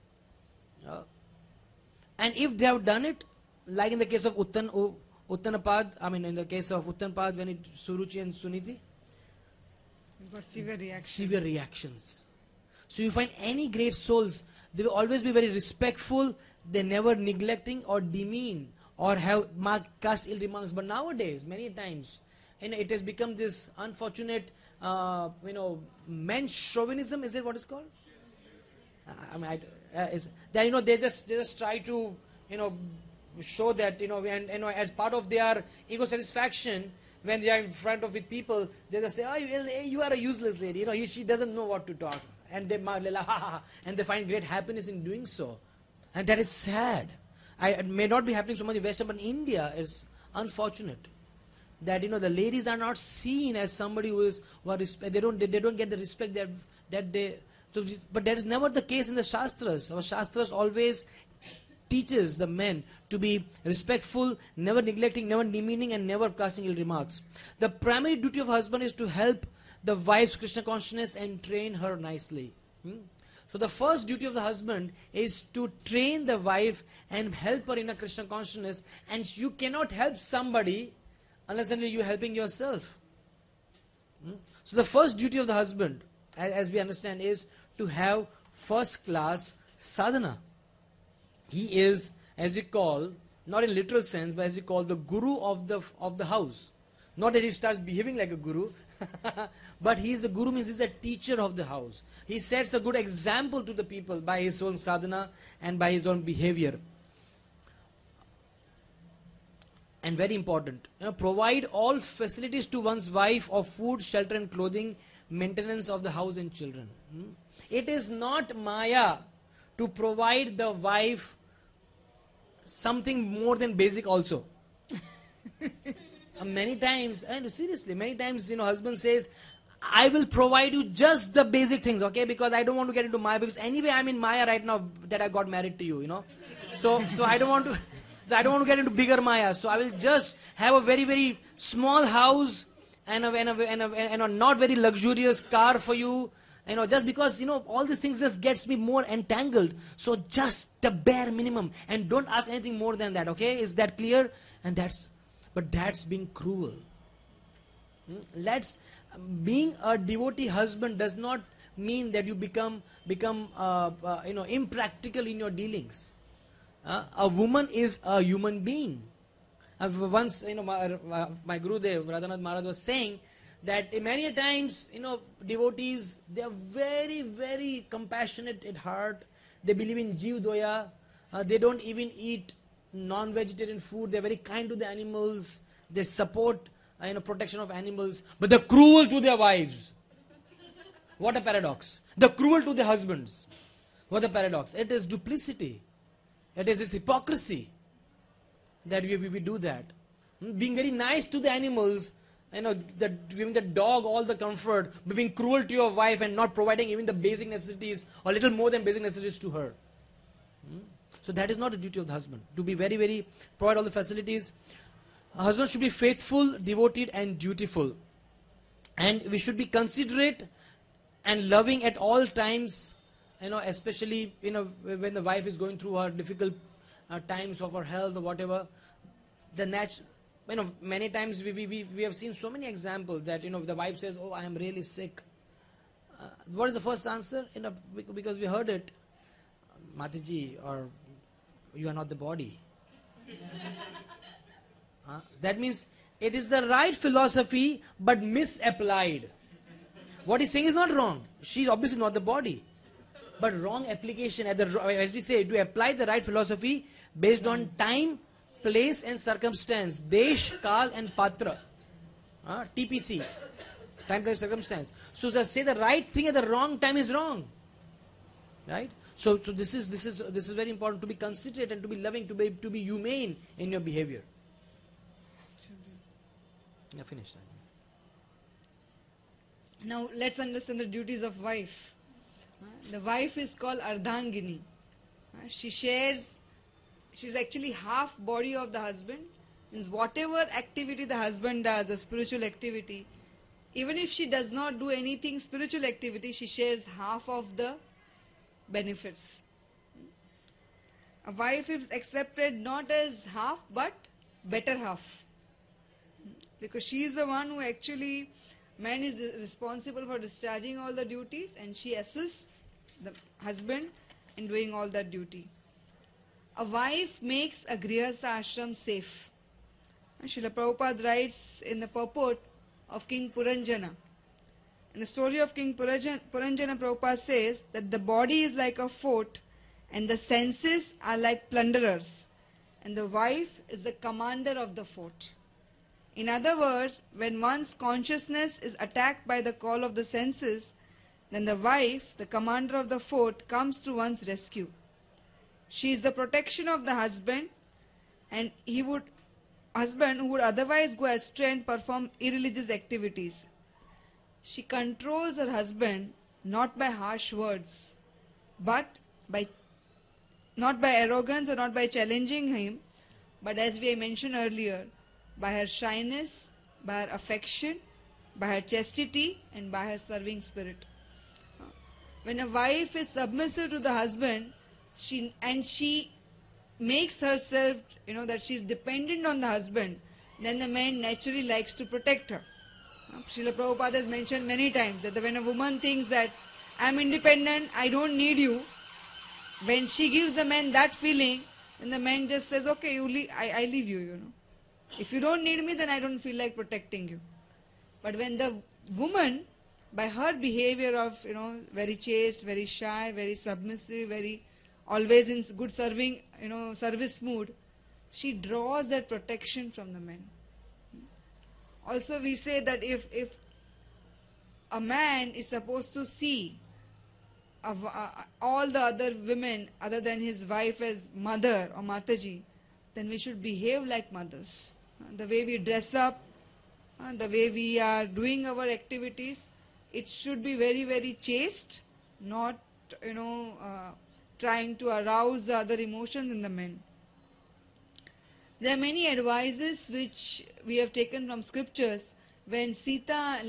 And if they have done it, like in the case of Uttanapad, in the case of Uttanapad, when it Suruchi and Suniti, got severe reactions. So you find any great souls, they will always be very respectful, they never neglecting or demean or cast ill remarks. But nowadays, many times, it has become this unfortunate men's chauvinism, is it what it's called? I mean, is that they just try to show that and as part of their ego satisfaction, when they are in front of with people, they just say, oh, you are a useless lady, she doesn't know what to talk, and they and they find great happiness in doing so, and that is sad. It may not be happening so much in Western, but in India it's unfortunate that the ladies are not seen as somebody they don't get the respect that they. So, but that is never the case in the Shastras. Our Shastras always teaches the men to be respectful, never neglecting, never demeaning, and never casting ill remarks. The primary duty of husband is to help the wife's Krishna consciousness and train her nicely. So the first duty of the husband is to train the wife and help her in a Krishna consciousness, and you cannot help somebody unless only you are helping yourself. So the first duty of the husband, as we understand, is to have first class sadhana. He is, as we call, not in literal sense, but as we call, the guru of the house. Not that he starts behaving like a guru, but he is the guru, means he is a teacher of the house. He sets a good example to the people by his own sadhana and by his own behavior. And very important, provide all facilities to one's wife of food, shelter and clothing, maintenance of the house and children. It is not Maya to provide the wife something more than basic also. Many times, and seriously, many times, husband says, I will provide you just the basic things, okay, because I don't want to get into Maya, because anyway I'm in Maya right now that I got married to you, So I don't want to get into bigger Maya, so I will just have a very, very small house and a not very luxurious car for you, just because, all these things just gets me more entangled. So just the bare minimum, and don't ask anything more than that, okay? Is that clear? But that's being cruel. Being a devotee husband does not mean that you become impractical in your dealings. A woman is a human being. Once, my Gurudev, Radhanath Maharaj, was saying that many times, devotees, they are very, very compassionate at heart. They believe in Jeev Doya. They don't even eat non-vegetarian food. They are very kind to the animals. They support, protection of animals. But they're cruel to their wives. What a paradox. They're cruel to their husbands. What a paradox. It is duplicity. It is this hypocrisy that we do that. Being very nice to the animals, giving the dog all the comfort, but being cruel to your wife and not providing even the basic necessities or little more than basic necessities to her. So that is not a duty of the husband. To be very, very, provide all the facilities. A husband should be faithful, devoted and dutiful. And we should be considerate and loving at all times, especially, when the wife is going through her difficult times of her health or whatever. Many times we have seen so many examples that, the wife says, oh, I am really sick. What is the first answer? Because we heard it, Mataji, or you are not the body. That means it is the right philosophy but misapplied. What he's saying is not wrong. She is obviously not the body. But wrong application, as we say, to apply the right philosophy based on time, place and circumstance. Desh, Kal and Patra. TPC. Time, place, circumstance. So just say the right thing at the wrong time is wrong. Right? So this is very important, to be considerate and to be loving, to be humane in your behavior. Yeah, finished. Now let's understand the duties of wife. The wife is called Ardhangini. She's actually half body of the husband. Means whatever activity the husband does, the spiritual activity, even if she does not do anything spiritual activity, she shares half of the benefits. A wife is accepted not as half but better half. Because she is the one who actually, man is responsible for discharging all the duties and she assists the husband in doing all that duty. A wife makes a grihastha ashram safe. Srila Prabhupada writes in the purport of King Puranjana And the story of King Puranjana Prabhupada says that the body is like a fort and the senses are like plunderers, and the wife is the commander of the fort. In other words, when one's consciousness is attacked by the call of the senses, then the wife, the commander of the fort, comes to one's rescue. She is the protection of the husband, and husband who would otherwise go astray and perform irreligious activities. She controls her husband not by harsh words, but not by arrogance or not by challenging him, but as we mentioned earlier, by her shyness, by her affection, by her chastity, and by her serving spirit. When a wife is submissive to the husband, she makes herself, that she is dependent on the husband, then the man naturally likes to protect her. Srila Prabhupada has mentioned many times that when a woman thinks that I am independent, I don't need you, when she gives the man that feeling, then the man just says, okay, I leave you, If you don't need me, then I don't feel like protecting you. But when the woman, by her behavior of, very chaste, very shy, very submissive, very always in good serving, service mood, she draws that protection from the man. Also we say that if a man is supposed to see all the other women other than his wife as mother or Mataji, then we should behave like mothers. The way we dress up, the way we are doing our activities, it should be very, very chaste, not, trying to arouse other emotions in the men. There are many advices which we have taken from scriptures. When Sita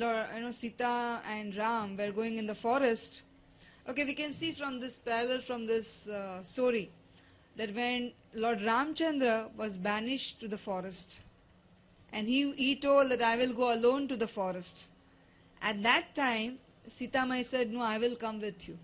and Ram were going in the forest, okay, we can see from this parallel from this story that when Lord Ramchandra was banished to the forest, and he told that I will go alone to the forest. At that time, Sita Mai said, no, I will come with you.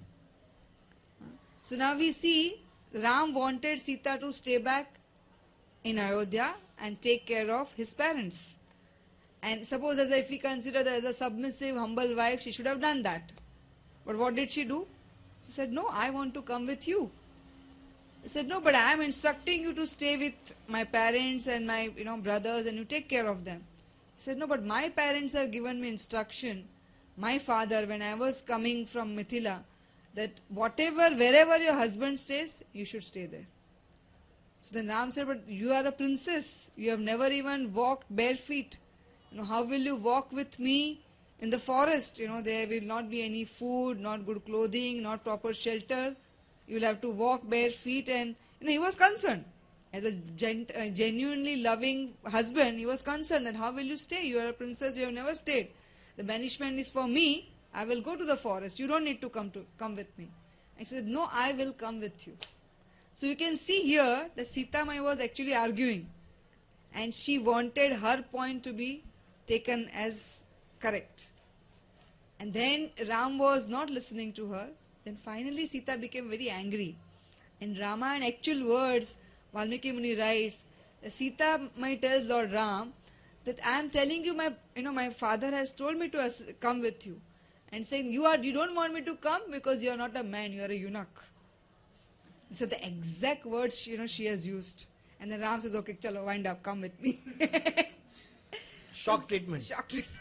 So now we see Ram wanted Sita to stay back in Ayodhya and take care of his parents. And suppose as if we consider that as a submissive, humble wife, she should have done that. But what did she do? She said, no, I want to come with you. He said, no, but I am instructing you to stay with my parents and my brothers and you take care of them. He said, no, but my parents have given me instruction, my father, when I was coming from Mithila, that wherever your husband stays, you should stay there. So then Ram said, but you are a princess. You have never even walked bare feet. How will you walk with me in the forest? There will not be any food, not good clothing, not proper shelter. You will have to walk bare feet. And he was concerned. As a genuinely loving husband, he was concerned that how will you stay? You are a princess, you have never stayed. The banishment is for me. I will go to the forest. You don't need to come with me. I said, no, I will come with you. So you can see here that Sita Mai was actually arguing. And she wanted her point to be taken as correct. And then Ram was not listening to her. Then finally Sita became very angry. In Rama in actual words, Valmiki Muni writes, Sita Mai tells Lord Ram that I am telling you, my father has told me to come with you. And saying, you don't want me to come because you are not a man, you are a eunuch. So the exact words she has used. And then Ram says, okay, chalo, wind up, come with me. Shock treatment. Shock treatment.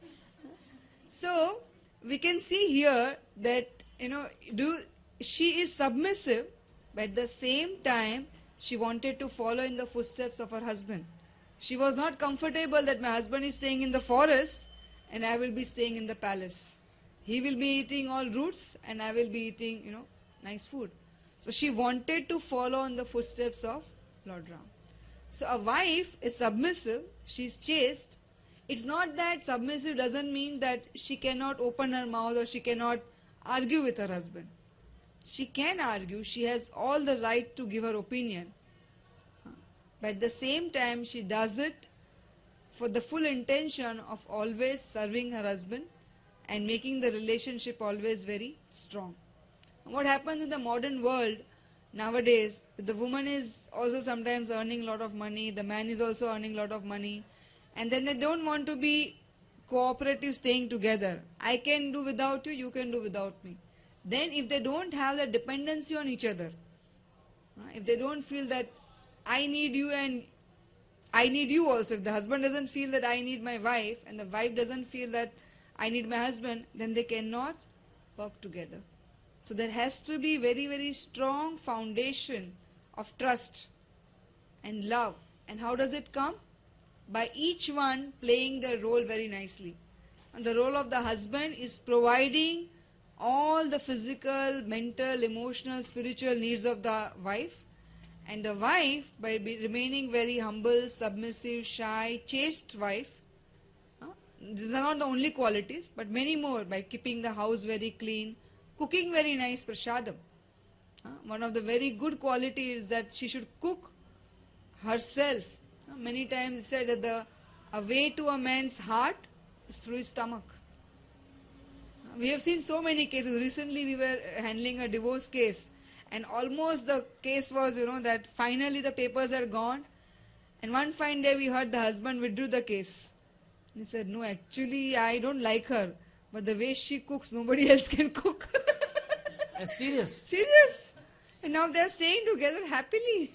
So we can see here that she is submissive, but at the same time she wanted to follow in the footsteps of her husband. She was not comfortable that my husband is staying in the forest and I will be staying in the palace. He will be eating all roots and I will be eating, nice food. So she wanted to follow in the footsteps of Lord Ram. So a wife is submissive, she is chaste. It's not that submissive doesn't mean that she cannot open her mouth or she cannot argue with her husband. She can argue, she has all the right to give her opinion. But at the same time, she does it for the full intention of always serving her husband and making the relationship always very strong. What happens in the modern world nowadays, the woman is also sometimes earning a lot of money, the man is also earning a lot of money, and then they don't want to be cooperative staying together. I can do without you, you can do without me. Then if they don't have that dependency on each other, if they don't feel that I need you and I need you also, if the husband doesn't feel that I need my wife and the wife doesn't feel that I need my husband, then they cannot work together. So there has to be very, very strong foundation of trust and love. And how does it come? By each one playing their role very nicely. And the role of the husband is providing all the physical, mental, emotional, spiritual needs of the wife. And the wife, by remaining very humble, submissive, shy, chaste wife, these are not the only qualities, but many more, by keeping the house very clean, cooking very nice prasadam. One of the very good qualities is that she should cook herself. Many times it said that a way to a man's heart is through his stomach. We have seen so many cases. Recently we were handling a divorce case, and almost the case was, that finally the papers are gone, and one fine day we heard the husband withdrew the case. He said, no, actually I don't like her, but the way she cooks, nobody else can cook. Serious? Serious. And now they are staying together happily.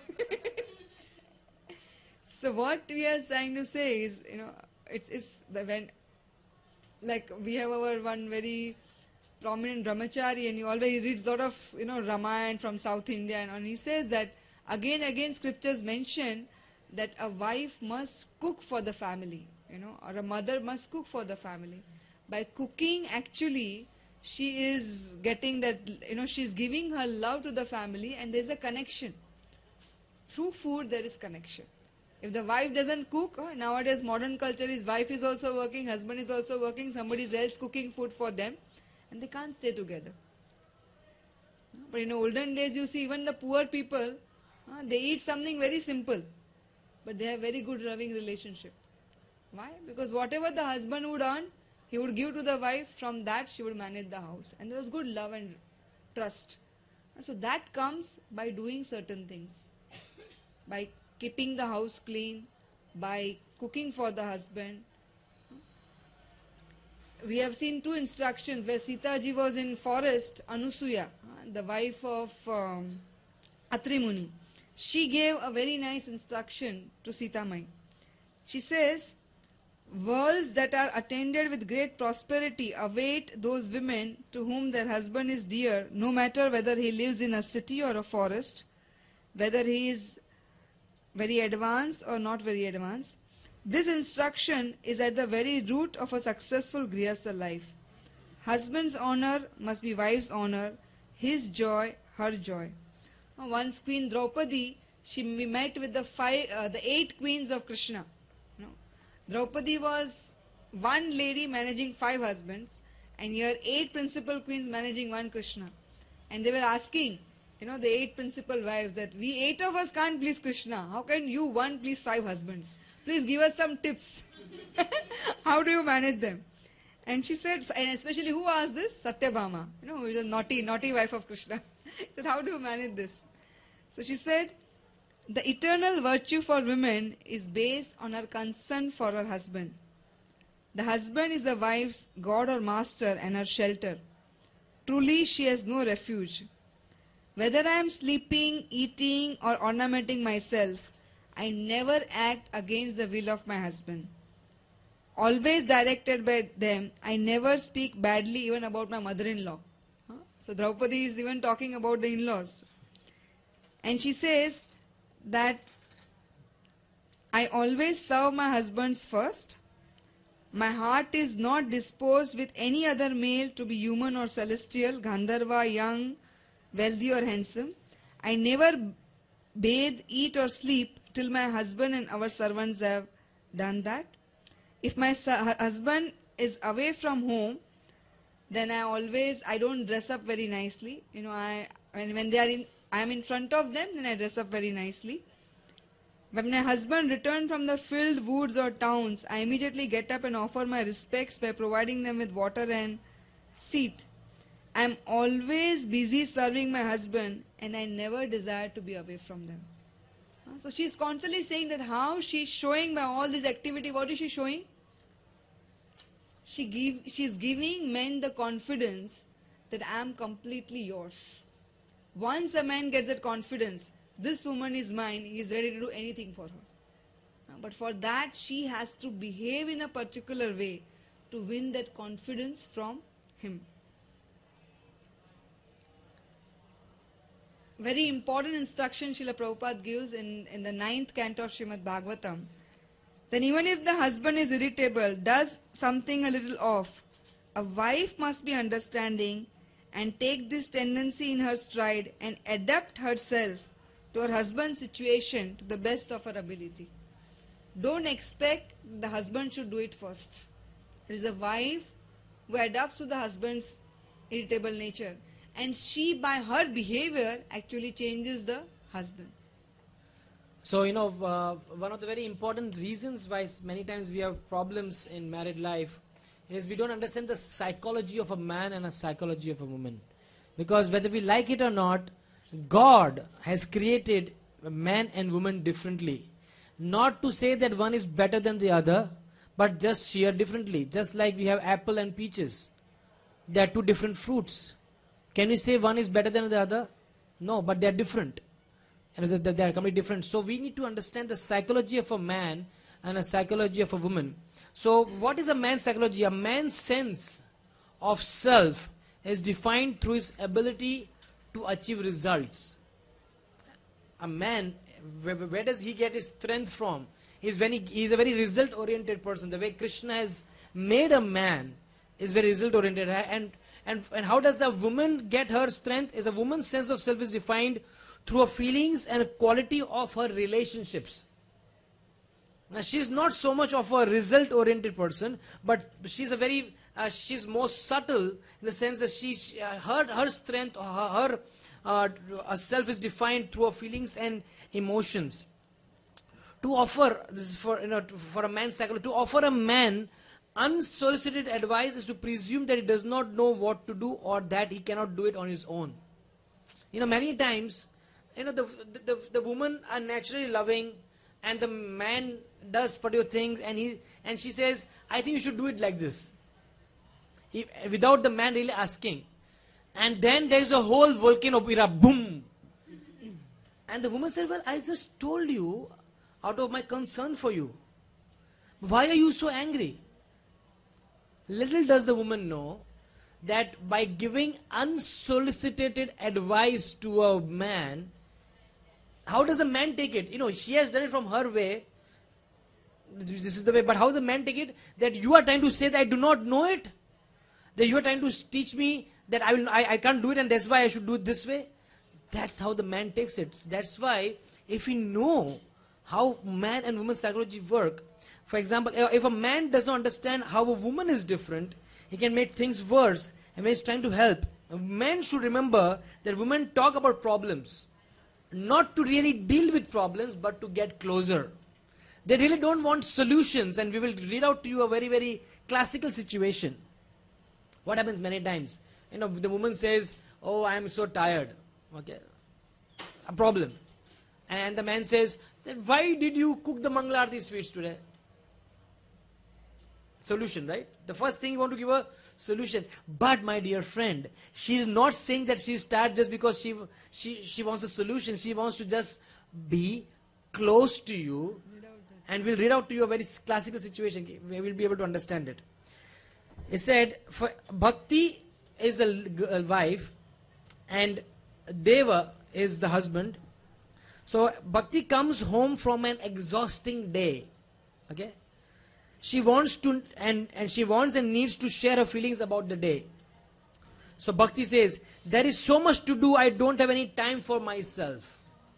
So what we are trying to say is, it's the when, like we have our one very prominent brahmachari, and he always reads a lot of, Ramayana from South India, and he says that again scriptures mention that a wife must cook for the family, or a mother must cook for the family. By cooking, actually, she is getting that, she's giving her love to the family, and there's a connection. Through food, there is connection. If the wife doesn't cook, nowadays modern culture is wife is also working, husband is also working, somebody else cooking food for them, and they can't stay together. But in olden days, you see even the poor people, they eat something very simple, but they have very good loving relationship. Why? Because whatever the husband would earn, he would give to the wife, from that she would manage the house. And there was good love and trust. So that comes by doing certain things. By keeping the house clean, by cooking for the husband. We have seen two instructions where Sita ji was in forest, Anusuya, the wife of Atri Muni. She gave a very nice instruction to Sita Mai. She says, worlds that are attended with great prosperity await those women to whom their husband is dear, no matter whether he lives in a city or a forest, whether he is very advanced or not very advanced. This instruction is at the very root of a successful Grihastha life. Husband's honor must be wife's honor, his joy, her joy. Once Queen Draupadi, she met with the 8 queens of Krishna. Draupadi was one lady managing 5 husbands, and here 8 principal queens managing 1 Krishna. And they were asking, the 8 principal wives, that we 8 of us can't please Krishna. How can you 1 please 5 husbands? Please give us some tips. How do you manage them? And she said, and especially who asked this? Satyabhama, who is a naughty wife of Krishna. She said, how do you manage this? So she said, the eternal virtue for women is based on her concern for her husband. The husband is the wife's god or master and her shelter. Truly she has no refuge. Whether I am sleeping, eating or ornamenting myself, I never act against the will of my husband. Always directed by them, I never speak badly even about my mother-in-law. So Draupadi is even talking about the in-laws. And she says that I always serve my husbands first. My heart is not disposed with any other male to be human or celestial, Gandharva, young, wealthy or handsome. I never bathe, eat or sleep till my husband and our servants have done that. If my husband is away from home, then I don't dress up very nicely. When I am in front of them, then I dress up very nicely. When my husband returns from the filled woods or towns, I immediately get up and offer my respects by providing them with water and seat. I am always busy serving my husband, and I never desire to be away from them. So she is constantly saying that how she is showing by all this activity. What is she showing? she's giving men the confidence that I am completely yours. Once a man gets that confidence, this woman is mine, he is ready to do anything for her. But for that, she has to behave in a particular way to win that confidence from him. Very important instruction Srila Prabhupada gives in the 9th canto of Srimad Bhagavatam. Then even if the husband is irritable, does something a little off, a wife must be understanding and take this tendency in her stride and adapt herself to her husband's situation to the best of her ability. Don't expect the husband should do it first. It is a wife who adapts to the husband's irritable nature, and she by her behavior actually changes the husband. So, one of the very important reasons why many times we have problems in married life is we don't understand the psychology of a man and a psychology of a woman. Because whether we like it or not, God has created man and woman differently. Not to say that one is better than the other, but just sheer differently. Just like we have apple and peaches. They are two different fruits. Can we say one is better than the other? No, but they are different. And they are completely different. So we need to understand the psychology of a man and a psychology of a woman. So what is a man's psychology? A man's sense of self is defined through his ability to achieve results. A man, where does he get his strength from? He's a very result-oriented person. The way Krishna has made a man is very result-oriented. And how does a woman get her strength? Is a woman's sense of self is defined through her feelings and quality of her relationships. Now she's not so much of a result-oriented person, but she's she's more subtle in the sense that her strength, her self is defined through her feelings and emotions. To offer, this is for a man's psychology, to offer a man unsolicited advice is to presume that he does not know what to do or that he cannot do it on his own. Many times, the women are naturally loving, and the man does particular things, and she says, I think you should do it like this, without the man really asking. And then there is a whole volcano boom, and the woman said, well, I just told you out of my concern for you. Why are you so angry? Little does the woman know that by giving unsolicited advice to a man, how does the man take it? She has done it from her way. This is the way. But how does the man take it? That you are trying to say that I do not know it? That you are trying to teach me that I can't do it, and that's why I should do it this way? That's how the man takes it. That's why if we know how man and woman psychology work, for example, if a man does not understand how a woman is different, he can make things worse. And when he's trying to help, men should remember that women talk about problems, not to really deal with problems, but to get closer. They really don't want solutions, and we will read out to you a very, very classical situation. What happens many times? The woman says, oh, I am so tired. Okay, a problem. And the man says, why did you cook the Mangalarti sweets today? Solution, right? The first thing you want to give a solution. But my dear friend, she is not saying that she is tired just because she wants a solution. She wants to just be close to you, and we'll read out to you a very classical situation. We will be able to understand it. It said, for Bhakti is a wife and Deva is the husband. So Bhakti comes home from an exhausting day. Okay? She wants to and she wants and needs to share her feelings about the day. So Bhakti says, there is so much to do, I don't have any time for myself.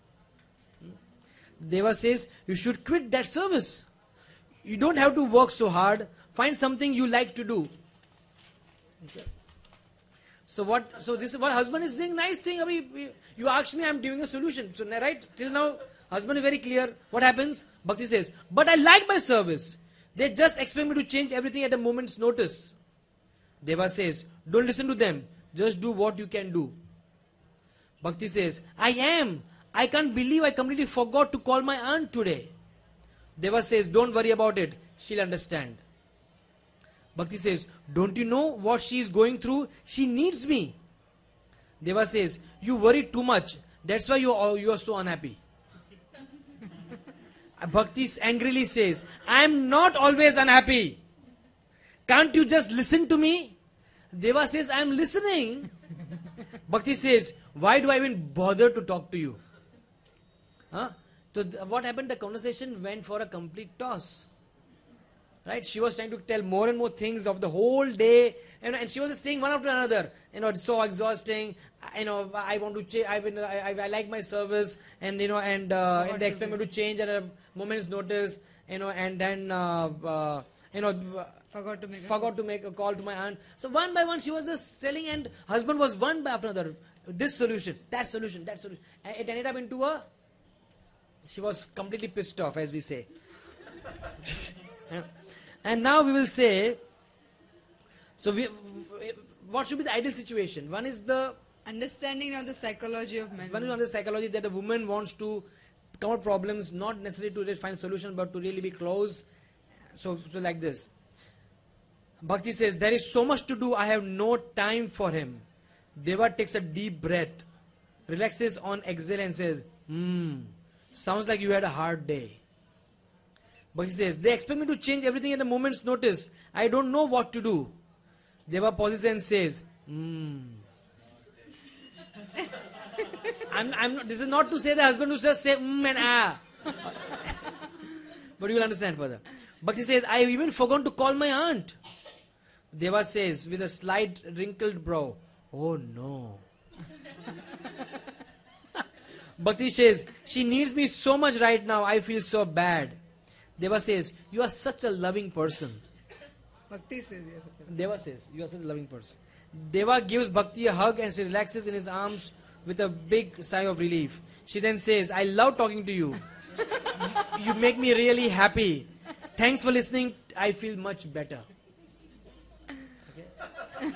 Deva says, you should quit that service. You don't have to work so hard. Find something you like to do. Okay. So this is what husband is saying. Nice thing. You asked me, I'm giving a solution. So right till now, husband is very clear. What happens? Bhakti says, but I like my service. They just expect me to change everything at a moment's notice. Deva says, don't listen to them. Just do what you can do. Bhakti says, I can't believe I completely forgot to call my aunt today. Deva says, don't worry about it. She'll understand. Bhakti says, don't you know what she is going through? She needs me. Deva says, you worry too much. That's why you are so unhappy. Bhakti angrily says, I am not always unhappy. Can't you just listen to me? Deva says, I am listening. Bhakti says, why do I even bother to talk to you? Huh? So what happened? The conversation went for a complete toss. Right? She was trying to tell more and more things of the whole day, and she was just saying one after another. It's so exhausting. I want to change. I like my service, and they expect me to change at a moment's notice. And then forgot to make a call to my aunt. So one by one, she was just selling, and husband was one by after another. This solution, that solution, that solution. And it ended up into she was completely pissed off, as we say. And now we will say, so what should be the ideal situation? One is the understanding of the psychology of men. One is on the psychology that a woman wants to come out problems, not necessarily to find a solution, but to really be close. So like this. Bhakti says, there is so much to do, I have no time for him. Deva takes a deep breath, relaxes on exhale and says, sounds like you had a hard day. But he says, they expect me to change everything at a moment's notice. I don't know what to do. Deva pauses and says, this is not to say the husband who just say and ah. But you will understand further. But he says, I have even forgotten to call my aunt. Deva says with a slight wrinkled brow, oh no. Bhakti says, she needs me so much right now, I feel so bad. Deva says, you are such a loving person. Bhakti says, yes. Deva says, you are such a loving person. Deva gives Bhakti a hug and she relaxes in his arms with a big sigh of relief. She then says, I love talking to you. You make me really happy. Thanks for listening. I feel much better. Okay?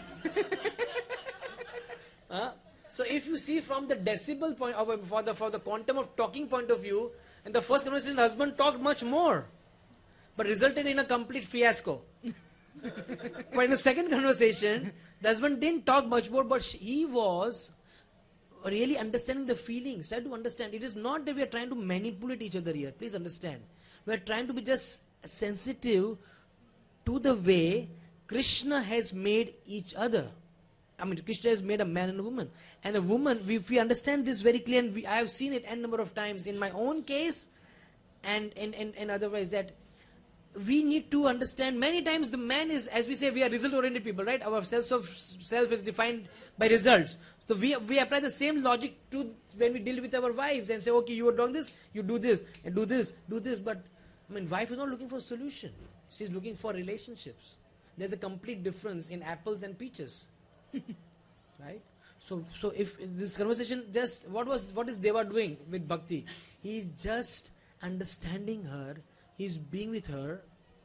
So if you see from the decibel point of, for the quantum of talking point of view, in the first conversation, the husband talked much more, but resulted in a complete fiasco. But in the second conversation, the husband didn't talk much more, but he was really understanding the feelings. Try to understand. It is not that we are trying to manipulate each other here. Please understand. We are trying to be just sensitive to the way Krishna has made each other. I mean, Krishna has made a man and a woman. And a woman, if we understand this very clearly, and I have seen it n number of times in my own case and in otherwise, that we need to understand many times the man is, as we say, we are result-oriented people, right? Our sense of self is defined by results. So we apply the same logic to when we deal with our wives and say, okay, you are doing this, you do this, and do this. But, I mean, wife is not looking for a solution. She's looking for relationships. There's a complete difference in apples and peaches. Right? So if this conversation just, what is Deva doing with Bhakti? He's just understanding her, he's being with her,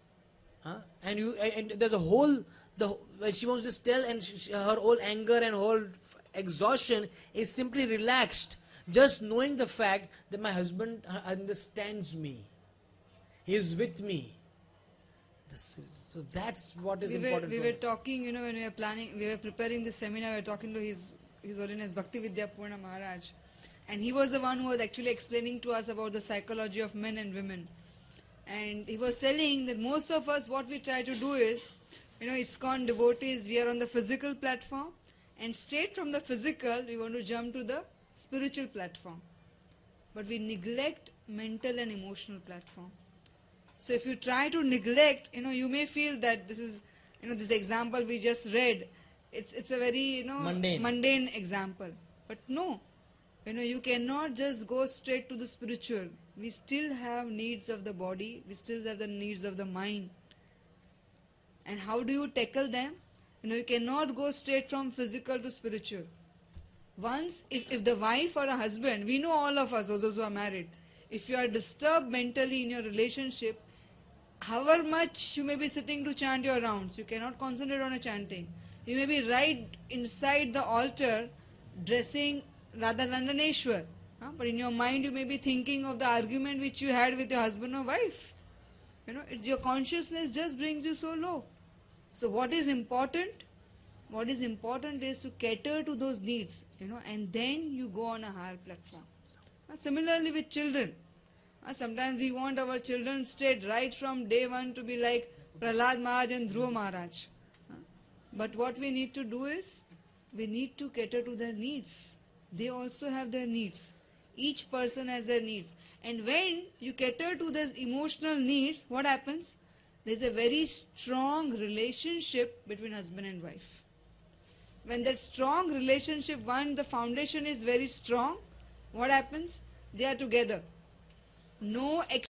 and there's a whole, she wants to just tell, and her whole anger and whole exhaustion is simply relaxed, just knowing the fact that my husband understands me, he is with me. So that's what is important. We were talking, when we were preparing this seminar, we were talking to His Holiness Bhakti Vidya Purna Maharaj. And he was the one who was actually explaining to us about the psychology of men and women. And he was telling that most of us, what we try to do is, ISKCON devotees, we are on the physical platform. And straight from the physical, we want to jump to the spiritual platform. But we neglect mental and emotional platform. So if you try to neglect, you may feel that this is, this example we just read, it's a very, mundane example. But no, you cannot just go straight to the spiritual. We still have needs of the body, we still have the needs of the mind. And how do you tackle them? You cannot go straight from physical to spiritual. Once, if the wife or a husband, we know all of us, all those who are married, if you are disturbed mentally in your relationship, however much you may be sitting to chant your rounds, you cannot concentrate on a chanting. You may be right inside the altar dressing Radha Landaneshwar, but in your mind you may be thinking of the argument which you had with your husband or wife. Your consciousness just brings you so low. So what is important? What is important is to cater to those needs, and then you go on a higher platform. Similarly with children. Sometimes we want our children straight right from day one to be like Prahlad Maharaj and Dhruva Maharaj. But what we need to do is, we need to cater to their needs. They also have their needs. Each person has their needs. And when you cater to those emotional needs, what happens? There's a very strong relationship between husband and wife. When that strong relationship, the foundation is very strong, what happens? They are together. No